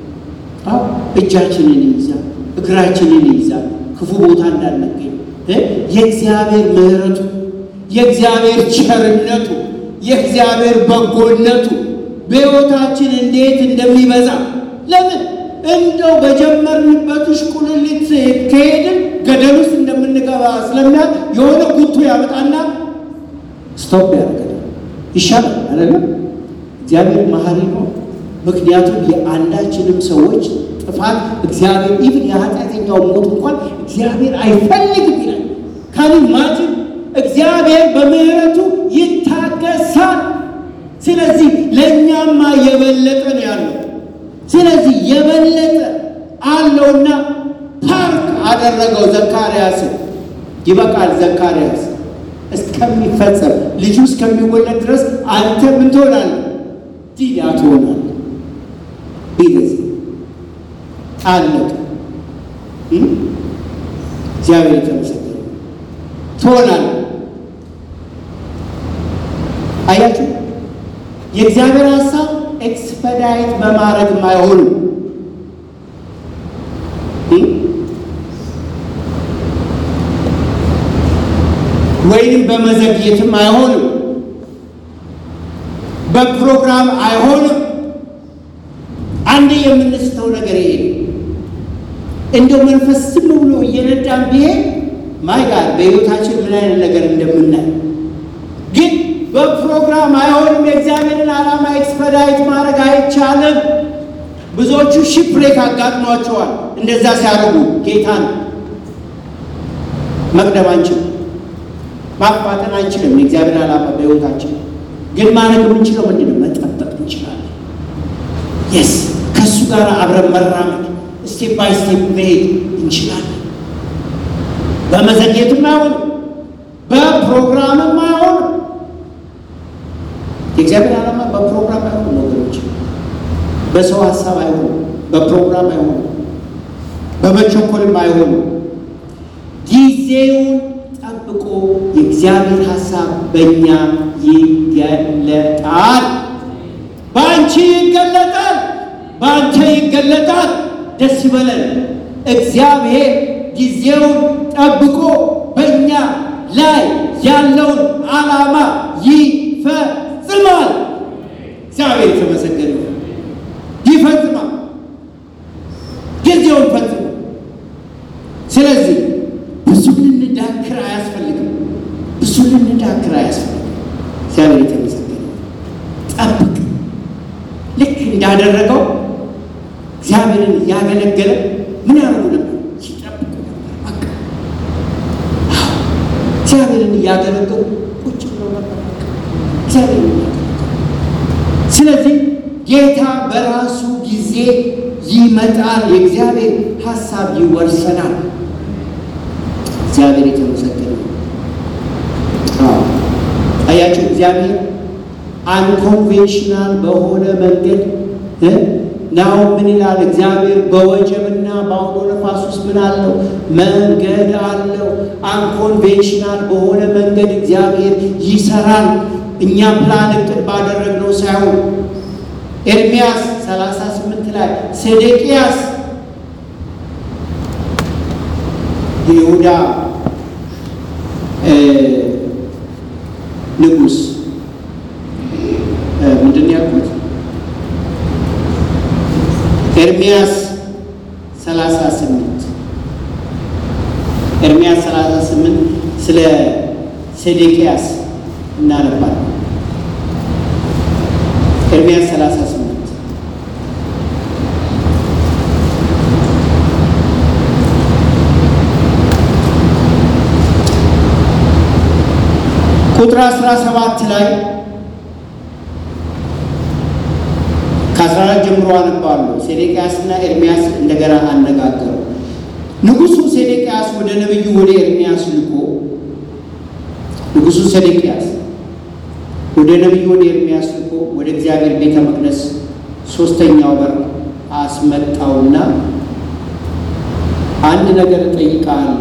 እጃችንን ይይዛል፣ እግራችንን ይይዛል። ክፉ ቦታ እንዳንገኝ የእግዚአብሔር ምሕረቱ፣ የእግዚአብሔር ቸርነቱ፣ የእግዚአብሔር በጎነቱ በሕይወታችን እንዴት እንደሚበዛ ለምን እንደው በጀመርንበት ሽቁልልት ከሄድን ገደል ውስጥ እንደምንገባ ስለሚያውቅ የሆነ ጉቶ ያመጣና ስቶፕ ያደርጋል። ይሻላል አይደለም? እግዚአብሔር መሐሪ ነው። ምክንያቱም የአንዳችንም ሰዎች ጥፋት እግዚአብሔር ኢቭን የኃጢአተኛው ሞት እንኳን እግዚአብሔር አይፈልግም ይላል። ካልን ማጅን እግዚአብሔር በምሕረቱ ይታገሳል። ስለዚህ ለእኛማ የበለጠ ነው ያለው። ስለዚህ የበለጠ አለውና ፓርክ አደረገው ዘካርያስን። ይበቃል ዘካርያስ እስከሚፈጸም ልጁ እስከሚወለድ ድረስ አንተ ምን ትሆናለህ? ዲዳ ትሆናለህ። ይገዝ አለቀ። እግዚአብሔር የተመሰገነ ትሆናለህ። አያችሁ፣ የእግዚአብሔር ሀሳብ ኤክስፐዳይት በማድረግም አይሆንም። ወይንም በመዘግየትም አይሆንም። በፕሮግራም አይሆንም። አንዴ የምንስተው ነገር ይሄ እንደው መንፈስ ዝም ብሎ እየነዳን ቢሄድ ማይ ጋር በሕይወታችን ምን አይነት ነገር እንደምናይ ግን በፕሮግራም አይሆንም። የእግዚአብሔርን ዓላማ ኤክስፐዳይት ማድረግ አይቻልም። ብዙዎቹ ሺፕሬክ አጋጥሟቸዋል። እንደዛ ሲያደርጉ ጌታን መቅደም አንችልም፣ ማፋጠን አንችልም። የእግዚአብሔር ዓላማ በሕይወታችን ግን ማድረግ የምንችለው ምንድን ነው? መጠበቅ እንችላለን። የስ ከእሱ ጋር አብረን መራመድ፣ ስቴፕ ባይ ስቴፕ መሄድ እንችላለን። በመዘግየትም አይሆንም፣ በፕሮግራምም አይሆንም። የእግዚአብሔር ዓላማ በፕሮግራም አይሆንም ወገኖች፣ በሰው ሀሳብ አይሆንም፣ በፕሮግራም አይሆንም፣ በመቸኮልም አይሆንም። ጊዜውን ጠብቆ የእግዚአብሔር ሐሳብ በእኛ ይገለጣል። በአንቺ ይገለጣል፣ በአንተ ይገለጣል። ደስ ይበለን። እግዚአብሔር ጊዜውን ጠብቆ በእኛ ላይ ያለውን ዓላማ ይፈጽማል። እግዚአብሔር የተመሰገነ ይፈጽማል፣ ጊዜውን ፈጽሞ። ስለዚህ ብዙ ልንዳክር አያስፈልግም፣ ብዙ ልንዳክር አያስፈልግም። እግዚአብሔር የተመሰገነ ጠብቅ። ልክ እንዳደረገው እግዚአብሔርን እያገለገለ ምን ያደርጉ ነበር? ሲጠብቁ ነበር። በቃ እግዚአብሔርን እያገለገሉ ቁጭ ብለው ነበር። እግዚአብሔርን እያገለገሉ። ስለዚህ ጌታ በራሱ ጊዜ ይመጣል። የእግዚአብሔር ሐሳብ ይወርሰናል። እግዚአብሔር የተመሰገነ። አያችሁ፣ እግዚአብሔር አንኮንቬንሽናል በሆነ መንገድ ናው ምን ይላል? እግዚአብሔር በወጀብና በአውሎ ነፋስ ውስጥ ምን አለው? መንገድ አለው። አንኮንቬንሽናል በሆነ መንገድ እግዚአብሔር ይሰራል። እኛ ፕላን እቅድ ባደረግነው ሳይሆን ኤርምያስ 38 ላይ ሴዴቅያስ የይሁዳ ንጉሥ ምንድን ያልኩት? ኤርምያስ 38 ስለ ሴዴቅያስ እናነባለን። ኤርምያስ 38 ቁጥር 17 ላይ ከ14 ጀምሮ አነባለሁ። ሴዴቅያስና ኤርምያስ እንደገና አነጋገሩ። ንጉሡ ሴዴቅያስ ወደ ነቢዩ ወደ ኤርምያስ ልኮ ንጉሡ ሴዴቅያስ ወደ ነቢዩ ወደ ኤርምያስ ልኮ ወደ እግዚአብሔር ቤተ መቅደስ ሶስተኛው በር አስመጣውና አንድ ነገር እጠይቅሃለሁ፣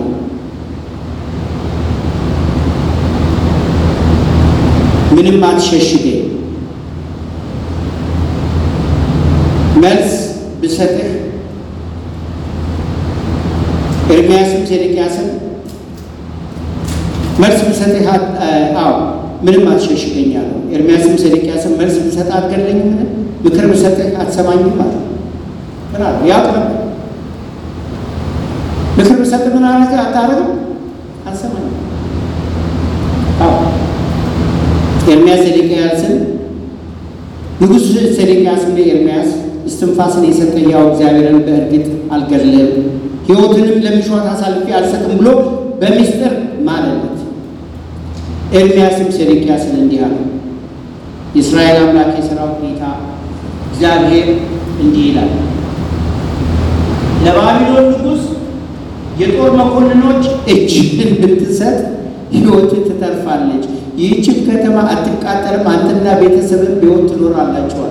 ምንም አትሸሽገኝ፣ መልስ ብሰጥህ። ኤርምያስም ሴዴቅያስም መልስ ብሰጥህ ምንም አትሸሽገኝ አለው። ኤርምያስም ሴዴቅያስም መልስ ብሰጥህ አትገድለኝም? ምክር ብሰጥህ አትሰማኝም አለ። ምን አለ? ያውቅ ነበር። ምክር ብሰጥህ ምን አለ? አታረግም? አትሰማኝም። ኤርምያስ ሴዴቅያስን ንጉሡ ሴዴቅያስም ለኤርምያስ እስትንፋስን የሰጠ ሕያው እግዚአብሔርን በእርግጥ አልገድልህም፣ ሕይወትንም ለሚሿት አሳልፌ አልሰጥም ብሎ በምስጢር ማለለት። ኤርምያስም ሴዴቅያስን እንዲህ አለ፣ የእስራኤል አምላክ የሠራዊት ጌታ እግዚአብሔር እንዲህ ይላል፣ ለባቢሎን ንጉሥ የጦር መኮንኖች እጅህን ብትሰጥ ሕይወትህ ትተርፋለች፣ ይህችም ከተማ አትቃጠልም፣ አንተና ቤተሰብን በሕይወት ትኖራላችኋል።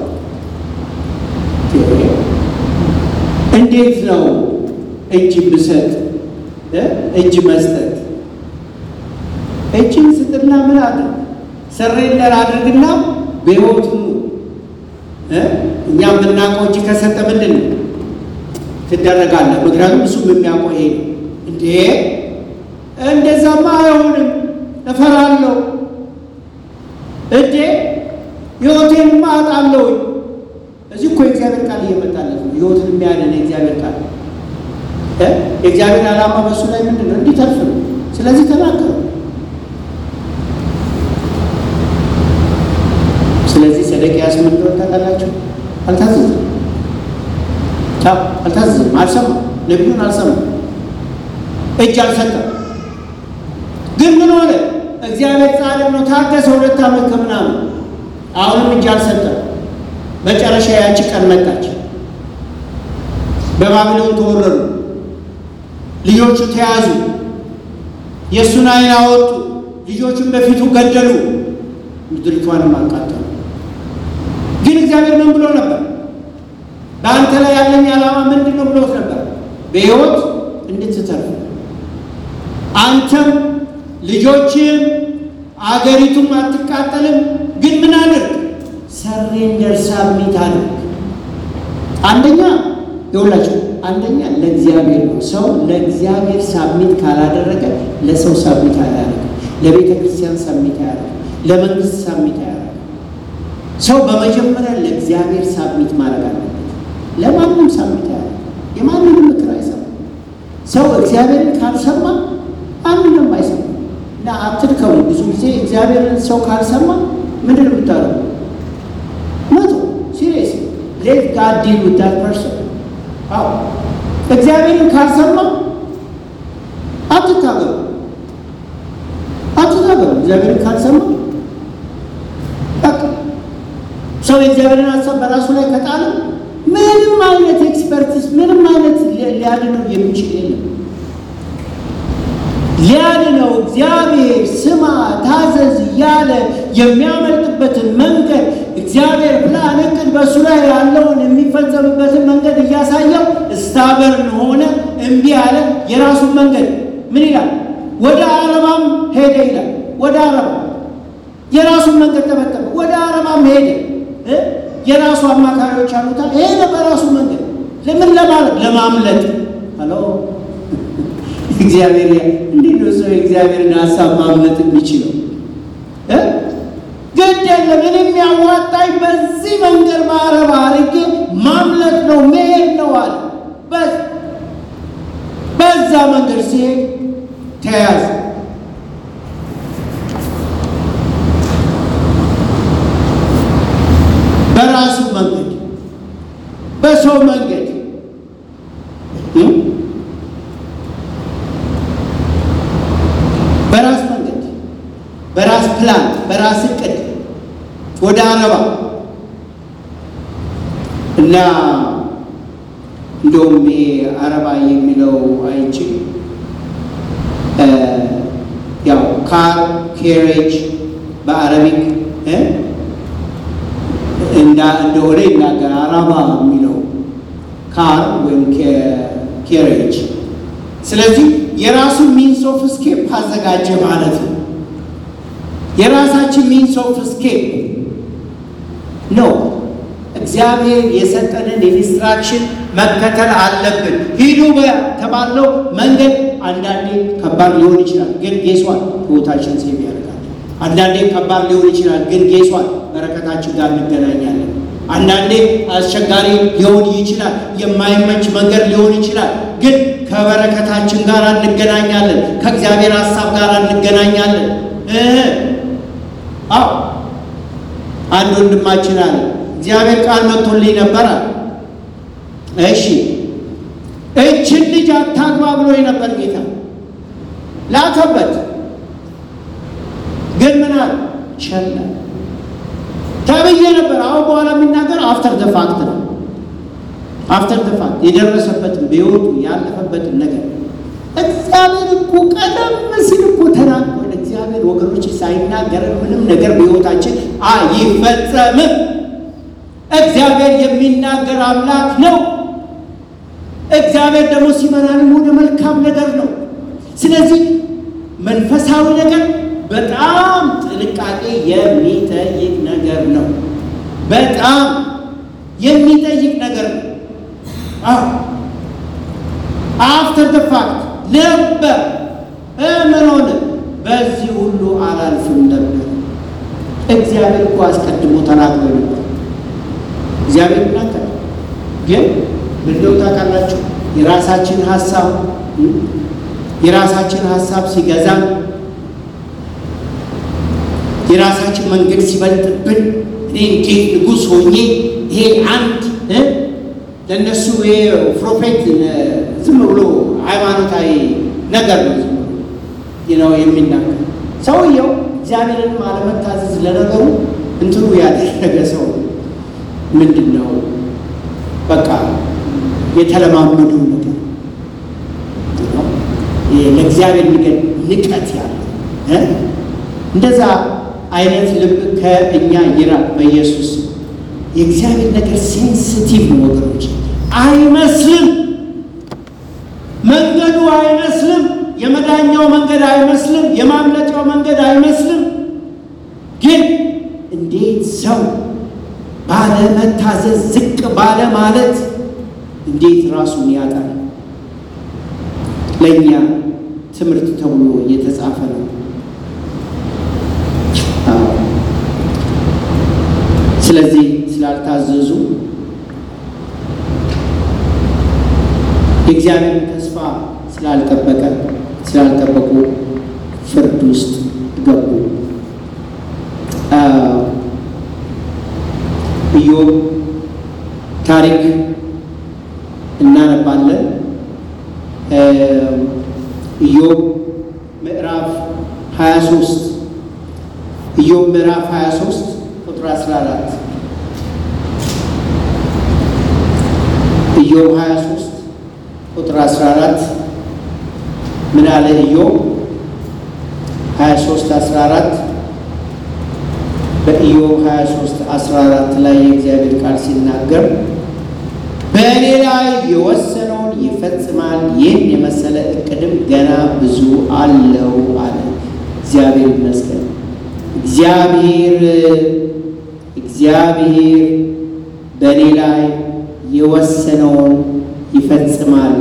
እንዴት ነው እጅ ብሰጥ እጅ መስጠት? እጅን ስጥና ምን አድርግ? ሰሬንደር አድርግና በሕይወት ኑር። እኛ የምናውቀው እጅ ከሰጠ ምንድን ነው ትደረጋለህ። ምክንያቱም እሱም የሚያውቀው ይሄ እንዴ እንደዛማ አይሆንም፣ እፈራለሁ እንዴ ሕይወቴንማ አጣለሁ። እዚህ እኮ የእግዚአብሔር ቃል እየመጣለት ነው። ሕይወትን የሚያድን የእግዚአብሔር ቃል የእግዚአብሔር ዓላማ በእሱ ላይ ምንድን ነው? እንዲተርፍ ነው። ስለዚህ ተናገሩ። ስለዚህ ሴዴቅያስ ምን እንደሆነ ታውቃላችሁ? አልታዘዘም፣ አልሰማም፣ ነቢዩን አልሰማም፣ እጅ አልሰጠም። ግን ምን ሆነ? እግዚአብሔር ጻድቅ ነው፣ ታገሰ 2 ዓመት ከምናምን። አሁንም እጅ አልሰጠም። መጨረሻ ያቺ ቀን መጣች። በባቢሎን ተወረሩ፣ ልጆቹ ተያዙ፣ የእሱን ዓይን አወጡ፣ ልጆቹን በፊቱ ገደሉ፣ ምድሪቷንም አቃጠሉ። ግን እግዚአብሔር ምን ብሎ ነበር? በአንተ ላይ ያለኝ ዓላማ ምንድን ነው ብሎት ነበር? በሕይወት እንድትተርፍ አንተም ልጆችህም አገሪቱም አትቃጠልም። ግን ምን አድርግ? ሰሬንደር ሳብሚት አድርግ። አንደኛ ይኸውላችሁ፣ አንደኛ ለእግዚአብሔር ነው። ሰው ለእግዚአብሔር ሳብሚት ካላደረገ ለሰው ሳብሚት አያደርግም። ለቤተ ክርስቲያን ሳብሚት አያደርግም። ለመንግስት ሳብሚት አያደርግም። ሰው በመጀመሪያ ለእግዚአብሔር ሳብሚት ማድረግ አለበት። ለማንም ሳብሚት አያደርግም። የማንንም ምክር አይሰማም። ሰው እግዚአብሔርን ካልሰማ ማንንም አይሰማም። እና አትድከሙ። ብዙ ጊዜ እግዚአብሔርን ሰው ካልሰማ ምንድን ነው የምታደርጉ? መቶ ሲሪየስ ሌት ጋድ ዲል ዊዝ ዳት ፐርሰን። አዎ እግዚአብሔርን ካልሰማ አትታገሉ። እግዚአብሔርን ካልሰማ ሰው የእግዚአብሔርን ሀሳብ በራሱ ላይ ከጣለ ምንም አይነት ኤክስፐርቲስ ምንም አይነት ሊያድነው የሚችል የለም። ሊያድነው እግዚአብሔር ስማ ታዘዝ እያለ የሚያመልጥበትን መንገድ እግዚአብሔር ፕላን እቅድ በእሱ ላይ ያለውን የሚፈጸምበትን መንገድ እያሳየው ስታበርን ሆነ እምቢ አለ። የራሱን መንገድ ምን ይላል? ወደ አረባም ሄደ ይላል። ወደ አረባ የራሱን መንገድ ተመጠበ። ወደ አረባም ሄደ። የራሱ አማካሪዎች አሉታ። ሄደ በራሱ መንገድ። ለምን? ለማለት ለማምለጥ። ሄሎ እግዚአብሔር እንዴት ነው ሰው የእግዚአብሔርን ሀሳብ ማምለጥ የሚችለው? ግድ የለም እኔ የሚያዋጣኝ በዚህ መንገድ በአረባ አድርጌ ማምለጥ ነው መሄድ ነው አለ። በዛ መንገድ ሲሄድ ተያዘ። በራሱ መንገድ በሰው መንገድ በራስ መንገድ በራስ ፕላን በራስ እቅድ ወደ አረባ እና እንደውም አረባ የሚለው አይቼ ያው ካር ኬሬጅ በአረቢክ እንደሆነ ይናገር። አረባ የሚለው ካር ወይም ኬሬጅ። ስለዚህ የራሱ ሚንስ ኦፍ ስኬፕ አዘጋጀ ማለት ነው። የራሳችን ሚንስ ኦፍ ስኬፕ ነው። እግዚአብሔር የሰጠንን ኢንስትራክሽን መከተል አለብን። ሂዱ በተባለው መንገድ አንዳንዴ ከባድ ሊሆን ይችላል፣ ግን ጌሷል ህይወታችን ሴቭ ያደርጋል። አንዳንዴ ከባድ ሊሆን ይችላል፣ ግን ጌሷል በረከታችን ጋር እንገናኛለን። አንዳንዴ አስቸጋሪ ሊሆን ይችላል፣ የማይመች መንገድ ሊሆን ይችላል፣ ግን ከበረከታችን ጋር እንገናኛለን። ከእግዚአብሔር ሀሳብ ጋር እንገናኛለን። አዎ አንድ ወንድማችን አለ እግዚአብሔር ቃል መጥቶልኝ ነበር። እሺ እችን ልጅ አታግባ ብሎ ነበር ጌታ ላከበት። ግን ምን አለ? ቸለ ተብዬ ነበር። አሁን በኋላ የሚናገር አፍተር ዘ ፋክት ነው። አፍተር ዘ ፋክት የደረሰበትን በሕይወቱ ያለፈበትን ነገር እግዚአብሔር እኮ ቀደም ሲል እኮ ተናግሯል። እግዚአብሔር ወገኖች ሳይናገር ምንም ነገር በሕይወታችን አይፈጸምም። እግዚአብሔር የሚናገር አምላክ ነው። እግዚአብሔር ደግሞ ሲመራንም ወደ መልካም ነገር ነው። ስለዚህ መንፈሳዊ ነገር በጣም ጥንቃቄ የሚጠይቅ ነገር ነው። በጣም የሚጠይቅ ነገር ነው። አፍተር ዘ ፋክት ነበር ምን ሆነ? በዚህ ሁሉ አላልፍም ነበር። እግዚአብሔር እኮ አስቀድሞ ተናግሮ ነበር። እግዚአብሔር ይናገራል። ግን እንደው ታውቃላችሁ የራሳችን ሀሳብ ሲገዛ የራሳችን መንገድ ሲበልጥብን እኔ እንዴት ንጉሥ ሆኜ ይሄ አንድ ለእነሱ ፕሮፌት ዝም ብሎ ሃይማኖታዊ ነገር ነው የሚናገር ሰውየው እግዚአብሔርን አለመታዘዝ ለነገሩ እንትኑ ያደረገ ሰው ምንድን ነው በቃ የተለማመደው ነገር ለእግዚአብሔር የሚገድ ንቀት ያለው እንደዛ አይነት ልብ ከእኛ ይራቅ በኢየሱስ። የእግዚአብሔር ነገር ሴንሲቲቭ ነው ወገኖች። አይመስልም፣ መንገዱ አይመስልም፣ የመዳኛው መንገድ አይመስልም፣ የማምለጫው መንገድ አይመስልም። ግን እንዴት ሰው ባለ መታዘዝ ዝቅ ባለ ማለት እንዴት ራሱን ያጣል? ለኛ ትምህርት ተብሎ የተጻፈ ነው። ስለዚህ ስላልታዘዙ የእግዚአብሔር ተስፋ ስላልጠበቁ ፍርድ ውስጥ ገቡ። ኢዮብ ታሪክ እናነባለን። ኢዮብ ምዕራፍ 23 ኢዮብ ምዕራፍ 23 ቁጥር 14 ኢዮብ 23 ቁጥር 14 ምን አለ? ኢዮብ 23:14 በኢዮብ 23:14 ላይ የእግዚአብሔር ቃል ሲናገር በእኔ ላይ የወሰነውን ይፈጽማል፣ ይህን የመሰለ እቅድም ገና ብዙ አለው አለ። እግዚአብሔር ይመስገን። እግዚአብሔር በእኔ ላይ የወሰነውን ይፈጽማል፣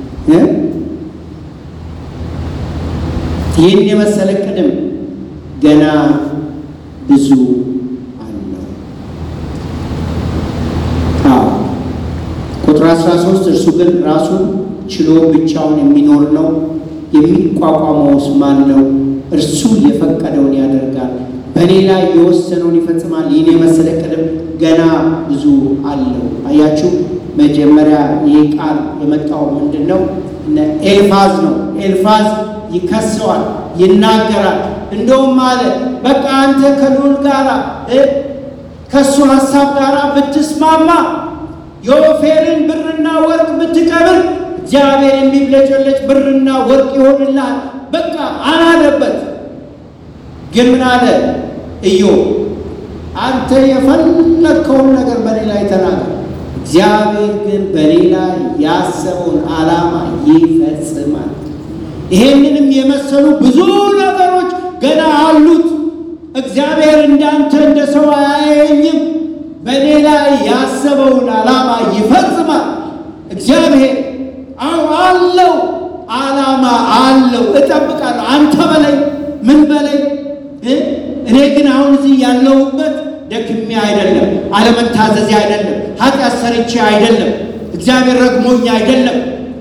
ይህን የመሰለ እቅድም ገና ብዙ አለው። ቁጥር 13 እርሱ ግን ራሱን ችሎ ብቻውን የሚኖር ነው፣ የሚቋቋመውስ ማን ነው? እርሱ የፈቀደውን ያደርጋል፣ በእኔ ላይ የወሰነውን ይፈጽማል፣ ይህን የመሰለ እቅድም ገና ብዙ አለው። አያችሁ፣ መጀመሪያ ይህ ቃል የመጣው ምንድን ነው? ኤልፋዝ ነው። ኤልፋዝ ይከሰዋል፣ ይናገራል። እንደውም አለ በቃ አንተ ከልዑል ጋራ ከእሱ ሀሳብ ጋራ ብትስማማ የኦፌርን ብርና ወርቅ ብትቀብር እግዚአብሔር የሚብለጨለጭ ብርና ወርቅ ይሆንልሃል በቃ አላለበት። ግን ምን አለ ኢዮብ? አንተ የፈለከውን ነገር በእኔ ላይ ተናገር፣ እግዚአብሔር ግን በእኔ ላይ ያሰበውን ዓላማ ይፈጽማል። ይሄንንም የመሰሉ ብዙ ነገሮች ገና አሉት። እግዚአብሔር እንዳንተ እንደ ሰው አያየኝም፣ በእኔ ላይ ያሰበውን ዓላማ ይፈጽማል። እግዚአብሔር አለው፣ ዓላማ አለው። እጠብቃለሁ። አንተ በላይ ምን በላይ እኔ ግን አሁን እዚህ ያለሁበት ደክሜ አይደለም፣ አለመታዘዜ አይደለም፣ ኃጢአት ሰርቼ አይደለም፣ እግዚአብሔር ረግሞኝ አይደለም።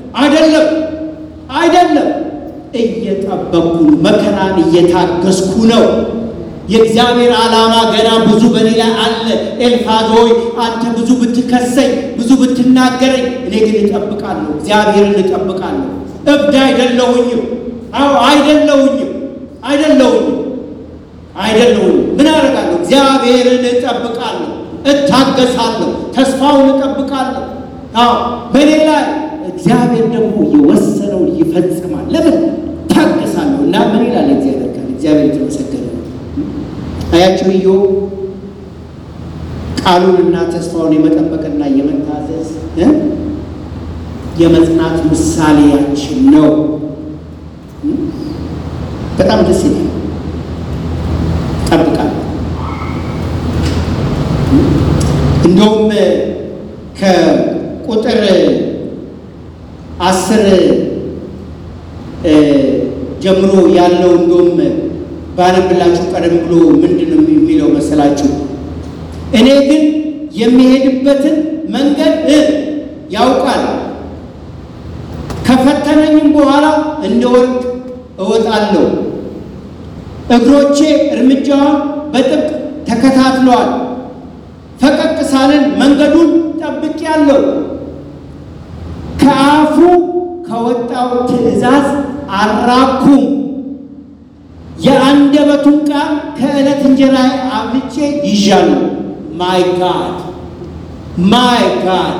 እየጠበቅኩ መከራን እየታገስኩ ነው። የእግዚአብሔር ዓላማ ገና ብዙ በእኔ ላይ አለ። ኤልፋዝ ሆይ አንተ ብዙ ብትከሰኝ፣ ብዙ ብትናገረኝ፣ እኔ ግን እጠብቃለሁ፣ እግዚአብሔርን እጠብቃለሁ። እብድ አይደለሁኝም። አይደለሁኝም። ምን አደርጋለሁ? እግዚአብሔርን እጠብቃለሁ፣ እታገሳለሁ፣ ተስፋውን እጠብቃለሁ። በእኔ ላይ እግዚአብሔር ደግሞ የወሰነውን ይፈጽማል። ለምን ታገሳለሁ? እና ምን ይላል እግዚአብሔር ቃል? እግዚአብሔር የተመሰገነ ነው። አያችሁ፣ ኢዮብ ቃሉንና ተስፋውን የመጠበቅና የመታዘዝ የመጽናት ምሳሌያችን ነው። በጣም ደስ ይላል። ጠብቃለሁ። እንደውም ከቁጥር 10 ጀምሮ ያለው እንደውም ባነብላችሁ ቀደም ብሎ ምንድነው የሚለው መሰላችሁ? እኔ ግን የሚሄድበትን መንገድ ያውቃል፣ ከፈተነኝም በኋላ እንደወርቅ እወጣለሁ። እግሮቼ እርምጃውን በጥብቅ ተከታትለዋል። ፈቀቅ ሳልን መንገዱን ጠብቄአለሁ። ከአፉ ከወጣው ትእዛዝ አልራኩም። የአንደበቱን ቃል ከዕለት እንጀራዬ አብልጬ ይዣለሁ። ማይ ጋድ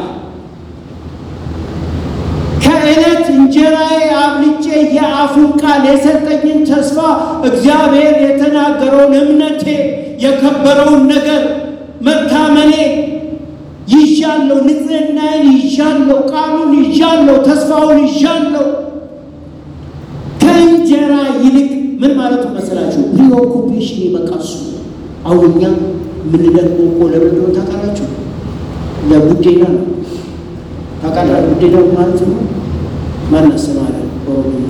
ከዕለት እንጀራዬ አብልጬ የአፉን ቃል የሰጠኝን ተስፋ እግዚአብሔር የተናገረውን እምነቴ የከበረውን ነገር መታመኔ ይዣለሁ። ንጽሕናዬን ይዣለሁ። ቃሉን ይዣለሁ። ተስፋውን ይዣለሁ። ከእንጀራ ይልቅ ምን ማለቱ መሰላችሁ? ፕሪኦኩፔሽን ይበቃሱ። አሁን እኛ የምንደግመው እኮ ለምንድን ነው ታውቃላችሁ? ለቡዴና ነው። ታውቃላችሁ ቡዴና ማለት ነው? ማን አሰማለ? ኦሮሞ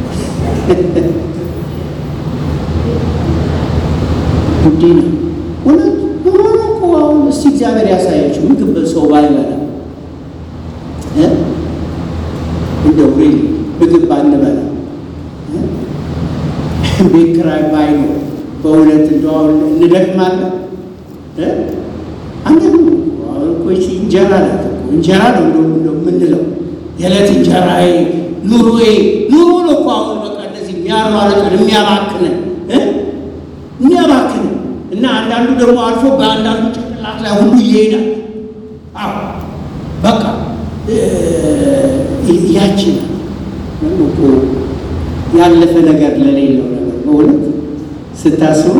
ቡዴና ወለት ወሮቆ አሁን እስቲ እግዚአብሔር ያሳያችሁ። ምግብ በሰው ባይበላ እንደው ምግብ ባንበላ ቤት ኪራይ ባይኖር በእውነት እንደው እንደክማለን። አንተ አሁን እኮ እንጀራ ነው እንደው የምንለው የዕለት እንጀራዬ ኑሮዬ ኑሮ ነው እኮ አሁን በቃ እንደዚህ የሚያሯሩጠን የሚያባክነን እና አንዳንዱ ደግሞ አልፎ በአንዳንዱ ጭንቅላት ላይ ሁሉ ይሄዳል። አዎ በቃ ያቺን እኮ ያለፈ ነገር ለሌለው ነገር በእውነት ስታስቡ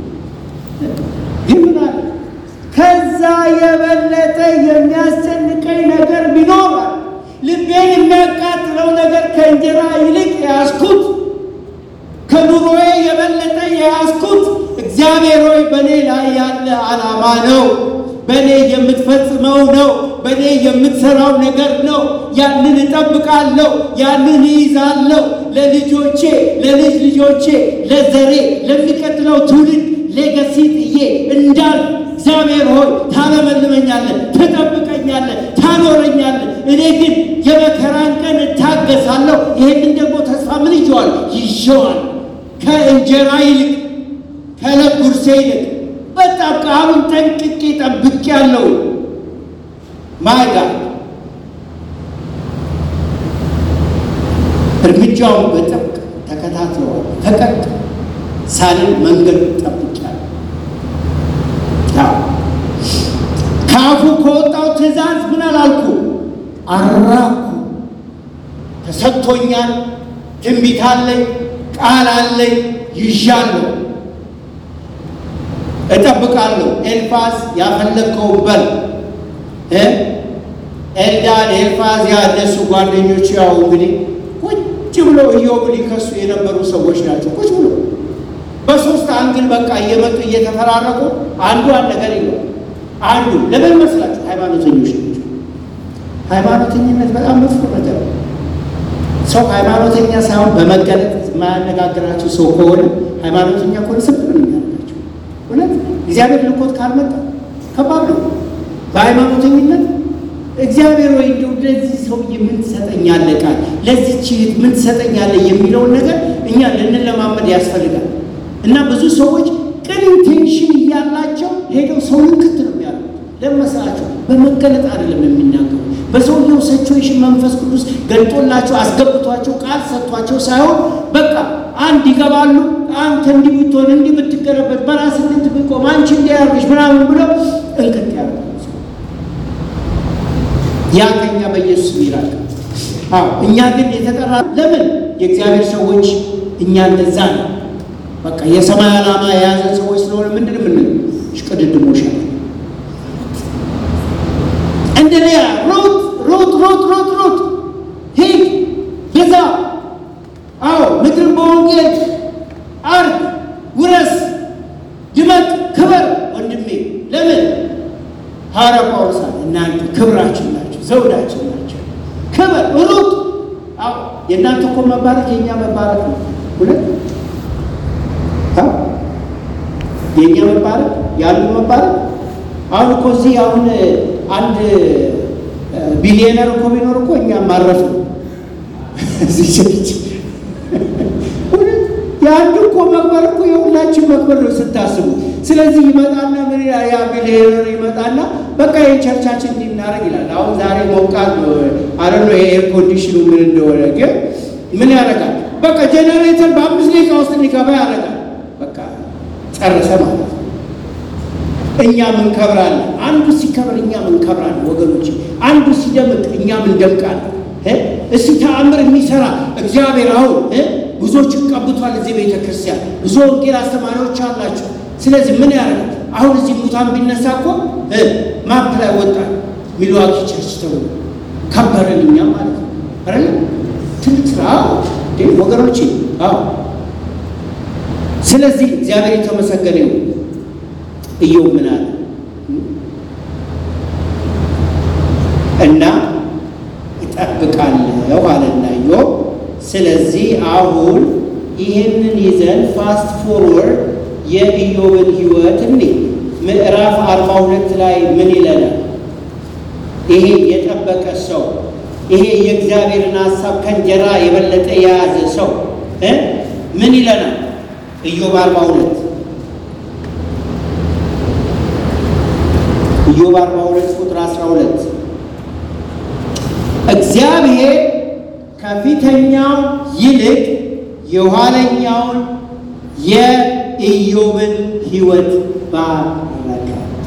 ግን ከዛ የበለጠ የሚያስጨንቀኝ ነገር ቢኖራል ልቤን የሚያቃጥለው ነገር ከእንጀራ ይልቅ ያስኩት ከኑሮዬ የበለጠ ያስኩት እግዚአብሔር ሆይ በኔ ላይ ያለ ዓላማ ነው፣ በኔ የምትፈጽመው ነው፣ በኔ የምትሰራው ነገር ነው። ያንን እጠብቃለሁ፣ ያንን ይዛለሁ። ለልጆቼ ለልጅ ልጆቼ ለዘሬ ለሚቀጥለው ትውልድ ሌጋሲ ጥዬ እንዳል እግዚአብሔር ሆይ ታለመልመኛለህ፣ ትጠብቀኛለህ፣ ታኖረኛለህ። እኔ ግን የመከራን ቀን እታገሳለሁ። ይሄንን ደግሞ ተስፋ ምን ይዤዋል ከእንጀራ ይልቅ ከዕለት ጉርሴ ይልቅ በጣም ቃሉን ጠንቅቄ ጠብቄያለሁ። ማይጋ እርምጃውን በጥብቅ ተከታትለዋል። ፈቀቅ ሳልን መንገድ ጠብቄያለሁ። ከአፉ ከወጣው ትእዛዝ ምን አላልኩ? አራኩ። ተሰጥቶኛል፣ ትንቢት አለኝ፣ ቃል አለኝ፣ ይዣለሁ፣ እጠብቃለሁ። ኤልፋዝ ያፈለከው በል ኤልዳድ ኤልፋዝ ያነሱ ጓደኞቹ ያው እንግዲህ ቁጭ ብለው ኢዮብን ሊከሱ የነበሩ ሰዎች ናቸው። ቁጭ ብለው በሶስት አንግል በቃ እየመጡ እየተፈራረቁ አንዱ ነገር ይለው አንዱ ለምን መስላችሁ? ሃይማኖተኞች ናቸው። ሃይማኖተኝነት በጣም መጥፎ ነገር ነው። ሰው ሃይማኖተኛ ሳይሆን በመገለጥ የማያነጋግራቸው ሰው ከሆነ ሃይማኖተኛ ከሆነ ስብር ነው የሚያደርጋቸው። እውነት እግዚአብሔር ልኮት ካልመጣ ከባድ ነው። በሃይማኖተኝነት እግዚአብሔር ወይ እንደው ለዚህ ሰውዬ ምን ትሰጠኛለህ ቃል ለዚህች እህት ምን ትሰጠኛለህ የሚለውን ነገር እኛ ልንለማመድ ያስፈልጋል። እና ብዙ ሰዎች ቅን ኢንቴንሽን እያላቸው ሄደው ሰውን ክት ነው የሚያደርጉት። ለመሰላቸው በመገለጥ አይደለም የሚናገሩ በሰውየው ሲቹዌሽን መንፈስ ቅዱስ ገልጦላቸው አስገብቷቸው ቃል ሰጥቷቸው ሳይሆን በቃ አንድ ይገባሉ። አንተ እንዲህ ብትሆን እንዲህ ብትገረበት በራስ እንድትቆም አንቺ እንዲያርግሽ ምናምን ብለው እንቅጥ ያደርጋሉ። ያ ከኛ በኢየሱስ ይራቅ። እኛ ግን የተጠራ ለምን የእግዚአብሔር ሰዎች እኛ እንደዛ ነው። በቃ የሰማይ ዓላማ የያዘ ሰዎች ስለሆነ ምንድነው ሽቅድድሞሽ እንደዚያ ሮት ሂድ ግዛ፣ ምድርን በወንጌል አርግ፣ ውረስ፣ ድመቅ፣ ክበር። ወንድሜ ለምን ሐዋርያው ጳውሎስ እናንተ ክብራችን ናቸው፣ ዘውዳችን ናቸው። ክበር ሩጥ። የእናንተ እኮ መባረክ የእኛ መባረክ ነው። ሁለት የእኛ መባረክ ያሉ መባረክ። አሁን እኮ እዚህ አሁን አንድ ቢሊዮነር እኮ ቢኖር እኮ እኛ ማረፍ ነው እዚህ ቸርች። የአንዱ እኮ መክበር እኮ የሁላችን መክበር ነው ስታስቡ። ስለዚህ ይመጣና ምን ያ ቢሊዮነር ይመጣና በቃ የቸርቻችን እንዲናረግ ይላል። አሁን ዛሬ ሞቃት አረን ነው የኤር ኮንዲሽኑ ምን እንደሆነ ግን ምን ያደርጋል? በቃ ጄኔሬተር በ5 ደቂቃ ውስጥ እንዲገባ ያደርጋል። በቃ ጨረሰ ማለት ነው። እኛ ምን ከብራለን? አንዱ ሲከብር እኛ ምን ከብራለን? ወገኖች አንዱ ሲደምቅ እኛ ምን ደምቃለን? እስቲ ተአምር የሚሰራ እግዚአብሔር አሁን ብዙዎችን ቀብቷል። እዚህ ቤተ ክርስቲያን ብዙ ወንጌል አስተማሪዎች አላቸው። ስለዚህ ምን ያደርጋል? አሁን እዚህ ሙታን ቢነሳ እኮ ማፕ ላይ ወጣ ሚልዋኪ ቸርች ተብሎ ከበረን እኛ ማለት ነው አይደል? ትልቅ ስራ ወገኖች ስለዚህ እግዚአብሔር የተመሰገነ ይሁን። ኢዮብ ምን አለ? እና እጠብቃለሁ አለና ኢዮብ። ስለዚህ አሁን ይህንን ይዘን ፋስት ፎርወርድ የኢዮብን ሕይወት ምዕራፍ 42 ላይ ምን ይለናል? ይሄ የጠበቀ ሰው፣ ይሄ የእግዚአብሔርን ሐሳብ ከእንጀራ የበለጠ የያዘ ሰው ምን ይለናል? ኢዮብ 42 ኢዮብ 42 ቁጥር 12 እግዚአብሔር ከፊተኛው ይልቅ የኋለኛውን የኢዮብን ሕይወት ባረከ።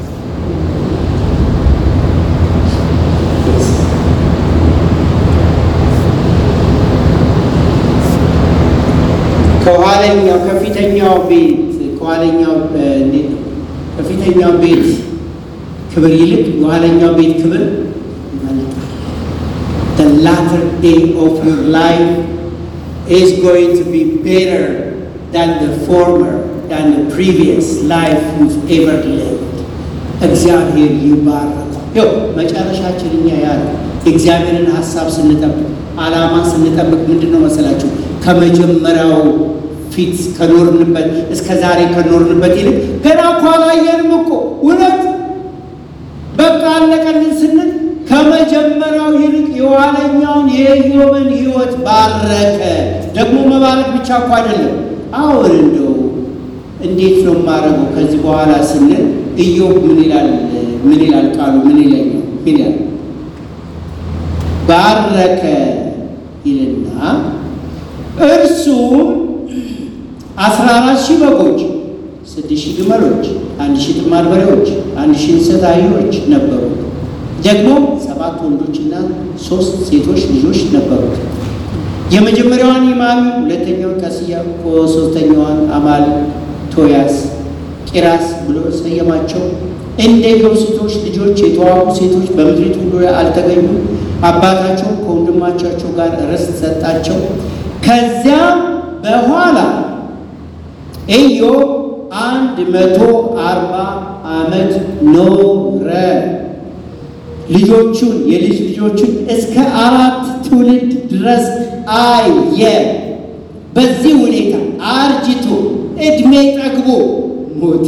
ከኋለኛው ከፊተኛው ቤት ክብር ይልቅ የኋለኛው ቤት ክብር ይበልጣል። The latter day of your life is going to be better than the former, than the previous life you've ever lived. እግዚአብሔር ይባረክ። ይኸው መጨረሻችን እኛ ያለ እግዚአብሔርን ሐሳብ ስንጠብቅ ዓላማ ስንጠብቅ ምንድነው መሰላችሁ? ከመጀመሪያው ፊት ከኖርንበት እስከ ዛሬ ከኖርንበት ይልቅ ገና እኮ አላየንም እኮ እውነት በቃ አለቀልን ስንል ከመጀመሪያው ይልቅ የኋለኛውን የኢዮብን ሕይወት ባረከ። ደግሞ መባረክ ብቻ እኮ አይደለም። አሁን እንደው እንዴት ነው የማደርገው ከዚህ በኋላ ስንል ኢዮብ ምን ይላል ቃሉ? ምን ይላል? ባረከ ይልና እርሱም 14,000 በጎች፣ 6,000 ግመሎች፣ 1,000 ጥማድ በሬዎች፣ 1,000 እንስት አህዮች ነበሩት። ደግሞ 7 ወንዶችና 3 ሴቶች ልጆች ነበሩት። የመጀመሪያዋን ኢማሚ፣ ሁለተኛዋን ቀስያ፣ ሶስተኛዋን አማል ቶያስ ቂራስ ብሎ ሰየማቸው። እንደ ኢዮብ ሴቶች ልጆች የተዋቡ ሴቶች በምድሪቱ ሁሉ አልተገኙም። አባታቸው ከወንድሞቻቸው ጋር ርስት ሰጣቸው። ከዚያም በኋላ ኢዮብ 140 ዓመት ኖረ። ልጆቹን የልጅ ልጆቹን እስከ 4 ትውልድ ድረስ አየ። በዚህ ሁኔታ አርጅቶ እድሜ ጠግቦ ሞተ።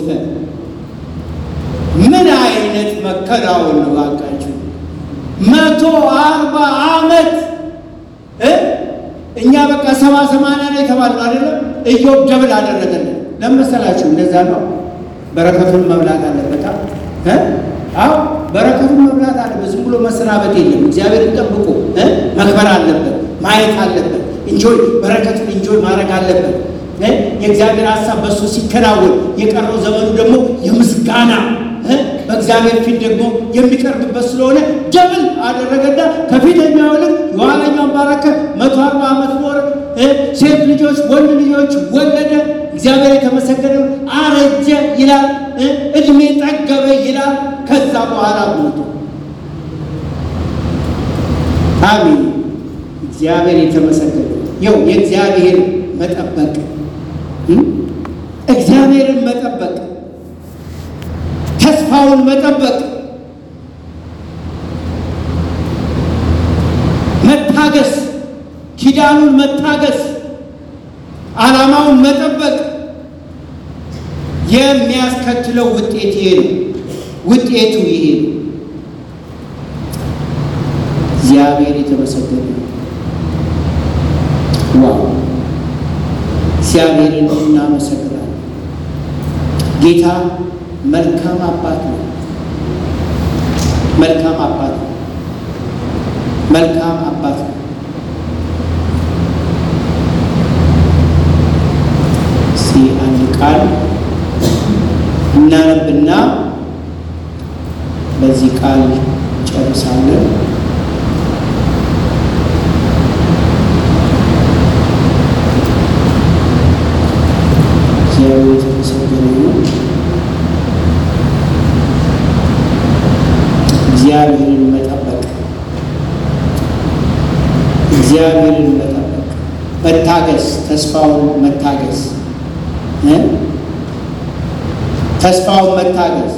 ምን አይነት መከራውን ነው አቃችሁ! 140 ዓመት እኛ በቃ 70-80 ነው የተባለው አይደለም። ኢዮብ ደብል አደረገልን። ለምሳላችሁ እንደዛ ነው። በረከቱን መብላት አለበት። አዎ በረከቱን መብላት አለበት። ዝም ብሎ መሰናበት የለም። እግዚአብሔርን ጠብቆ መክበር አለበት፣ ማየት አለበት። ኢንጆይ በረከቱን ኢንጆይ ማድረግ አለበት። የእግዚአብሔር ሐሳብ በሱ ሲከናወን የቀረው ዘመኑ ደግሞ የምስጋና በእግዚአብሔር ፊት ደግሞ የሚቀርብበት ስለሆነ ደብል አደረገና ከፊተኛው ይልቅ የኋለኛውን ባረከ። 140 ዓመት ኖረ። ሴት ልጆች ወንድ ልጆች ወለደ። እግዚአብሔር የተመሰገነው። አረጀ ይላል፣ እድሜ ጠገበ ይላል። ከዛ በኋላ ሞተ። አሜን። እግዚአብሔር የተመሰገነው። ይኸው የእግዚአብሔር መጠበቅ፣ እግዚአብሔርን መጠበቅ፣ ተስፋውን መጠበቅ፣ መታገስ፣ ኪዳኑን መታገስ፣ ዓላማውን መጠበቅ የሚያስከትለው ውጤት ይሄ ነው። ውጤቱ ይሄ ነው። እግዚአብሔር የተመሰገነ። ዋው! እግዚአብሔርን እናመሰግናለን። ጌታ መልካም አባት ነው። መልካም አባት ነው። መልካም አባት ነው። አንድ ቃል እናነብና በዚህ ቃል ጨርሳለን። እግዚአብሔር የተመሰገነ ይሁን። እግዚአብሔርን መጠበቅ፣ እግዚአብሔርን መጠበቅ መታገስ፣ ተስፋውን መታገስ፣ ተስፋውን መታገስ።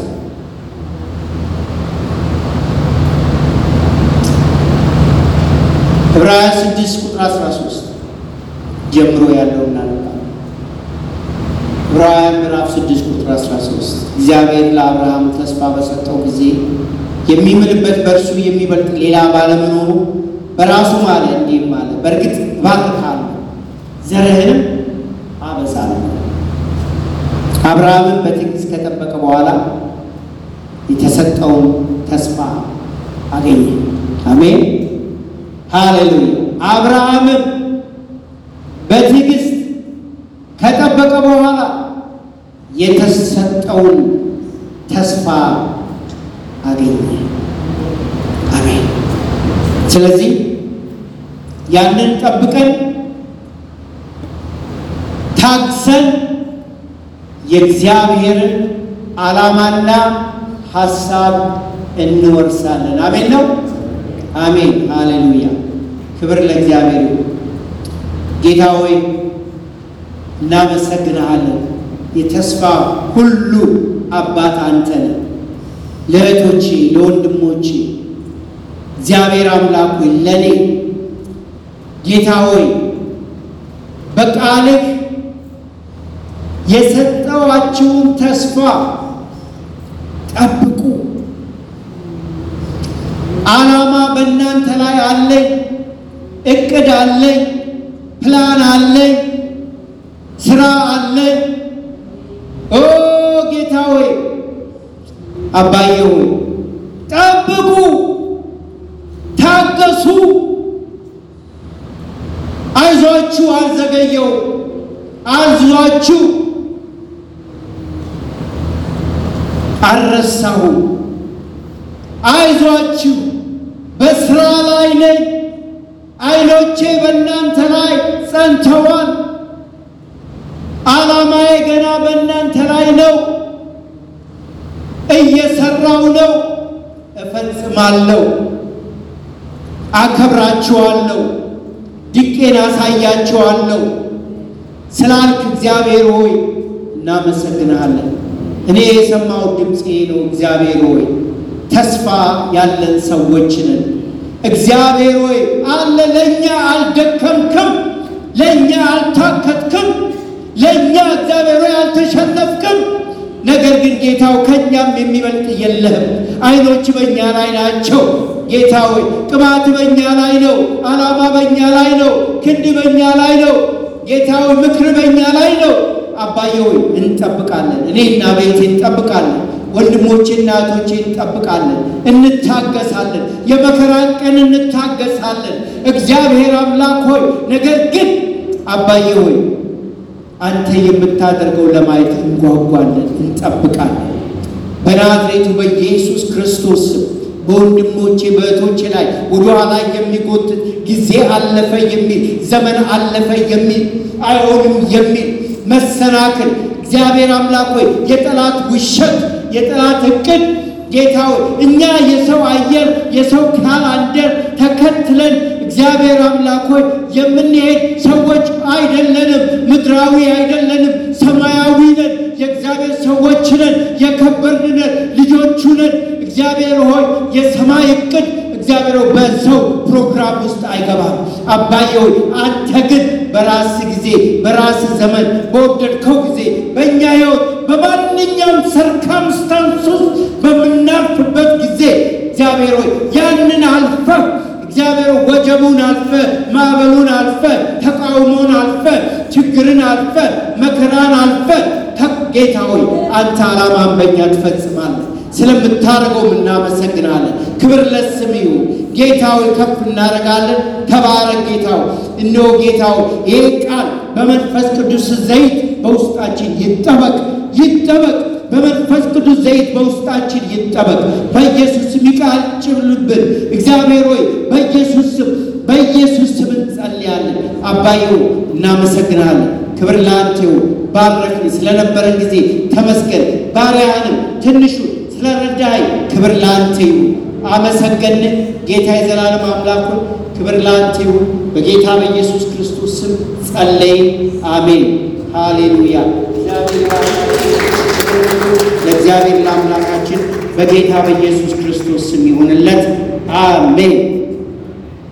ዕብራውያን 6:13 ጀምሮ ያለውና ዕብራውያን ምዕራፍ 6:13 እግዚአብሔር ለአብርሃም ተስፋ በሰጠው ጊዜ የሚምልበት በእርሱ የሚበልጥ ሌላ ባለመኖሩ በራሱ ማለ እንዲህም አለ፣ በእርግጥ እባርክሃለሁ ዘርህንም አበዛለሁ። አብርሃምን በትዕግስት ከጠበቀ በኋላ የተሰጠውን ተስፋ አገኘ። አሜን፣ ሃሌሉያ። አብርሃምን በትዕግስት ከጠበቀ በኋላ የተሰጠውን ተስፋ አገኘ። አሜን። ስለዚህ ያንን ጠብቀን ታግሰን የእግዚአብሔርን ዓላማና ሐሳብ እንወርሳለን። አሜን ነው። አሜን፣ ሃሌሉያ። ክብር ለእግዚአብሔር ይሁን። ጌታ ሆይ እናመሰግንሃለን። የተስፋ ሁሉ አባት አንተ ነህ። ለእህቶቼ ለወንድሞቼ እግዚአብሔር አምላክ ሆይ ለኔ ጌታ ሆይ በቃልህ የሰጠዋችሁን ተስፋ ጠብቁ። ዓላማ በእናንተ ላይ አለኝ፣ እቅድ አለኝ፣ ፕላን አለኝ፣ ስራ አለኝ። ኦ ጌታ ሆይ አባዬ ሆይ ጠብቁ፣ ታገሱ። አይዟችሁ፣ አልዘገየው፣ አልዟችሁ፣ አልረሳሁ። አይዟችሁ፣ በስራ ላይ ነኝ። አይኖቼ በእናንተ ላይ ጸንተዋል። ዓላማዬ ገና በእናንተ ላይ ነው። እየሰራው ነው፣ እፈጽማለሁ፣ አከብራችኋለሁ፣ ድቄን አሳያችኋለሁ ስላልክ እግዚአብሔር ሆይ እናመሰግናለን። እኔ የሰማው ድምፄ ነው። እግዚአብሔር ሆይ ተስፋ ያለን ሰዎች ነን። እግዚአብሔር ሆይ አለ ለእኛ አልደከምክም፣ ለእኛ አልታከትክም፣ ለእኛ እግዚአብሔር ሆይ አልተሸነፍክም። ነገር ግን ጌታው ከእኛም የሚበልጥ የለህም። አይኖች በእኛ ላይ ናቸው። ጌታ ሆይ ቅባት በእኛ ላይ ነው። ዓላማ በእኛ ላይ ነው። ክንድ በእኛ ላይ ነው። ጌታ ሆይ ምክር በእኛ ላይ ነው። አባዬ ሆይ እንጠብቃለን። እኔና ቤቴ እንጠብቃለን። ወንድሞቼና እህቶቼ እንጠብቃለን። እንታገሳለን። የመከራን ቀን እንታገሳለን። እግዚአብሔር አምላክ ሆይ ነገር ግን አባዬ ሆይ አንተ የምታደርገው ለማየት እንጓጓለን፣ እንጠብቃለን። በናዝሬቱ በኢየሱስ ክርስቶስ በወንድሞቼ በእህቶቼ ላይ ወደኋላ የሚጎትት ጊዜ አለፈ የሚል ዘመን አለፈ የሚል አይሆንም የሚል መሰናክል እግዚአብሔር አምላክ ሆይ የጠላት ውሸት የጠላት እቅድ ጌታ ሆይ እኛ የሰው አየር የሰው ካላንደር ተከትለን እግዚአብሔር አምላክ ሆይ የምንሄድ ሰዎች አይደለንም። ምድራዊ አይደለንም፣ ሰማያዊ ነን። የእግዚአብሔር ሰዎች ነን፣ የከበርን ነን፣ ልጆቹ ነን። እግዚአብሔር ሆይ የሰማይ እቅድ እግዚአብሔር በሰው ፕሮግራም ውስጥ አይገባም። አባዬ ሆይ አንተ ግን በራስ ጊዜ በራስ ዘመን በወደድከው ጊዜ በእኛ ሕይወት በማንኛውም ሰርከምስታንስ ውስጥ በምናልፍበት ጊዜ እግዚአብሔር ሆይ ያንን አልፈ እግዚአብሔር ወጀቡን አልፈ ማዕበሉን አልፈ ተቃውሞን አልፈ ችግርን አልፈ መከራን አልፈ ጌታ ሆይ አንተ ዓላማን በእኛ ትፈጽማለህ። ስለምታደርገው እናመሰግናለን። ክብር ለስም ይሁን። ጌታ ሆይ ከፍ እናደርጋለን። ተባረክ ጌታ ሆይ። እነሆ ጌታ ሆይ ይህ ቃል በመንፈስ ቅዱስ ዘይት በውስጣችን ይጠበቅ ይጠበቅ። በመንፈስ ቅዱስ ዘይት በውስጣችን ይጠበቅ። በኢየሱስ ስም ይቃጭልብን። እግዚአብሔር ሆይ በኢየሱስ ስም እንጸልያለን። አባዬ እናመሰግናለን። ክብር ለአንተ ይሁን። ባረክን። ስለነበረን ጊዜ ተመስገን። ባሪያህንም ትንሹ ስለረዳኸኝ ክብር ለአንተ ይሁን። አመሰገንን። ጌታ የዘላለም አምላክ ክብር ለአንተ ይሁን። በጌታ በኢየሱስ ክርስቶስ ስም ጸለይ። አሜን። ሃሌሉያ። ለእግዚአብሔር ለአምላካችን በጌታ በኢየሱስ ክርስቶስ ስም ይሁንለት። አሜን።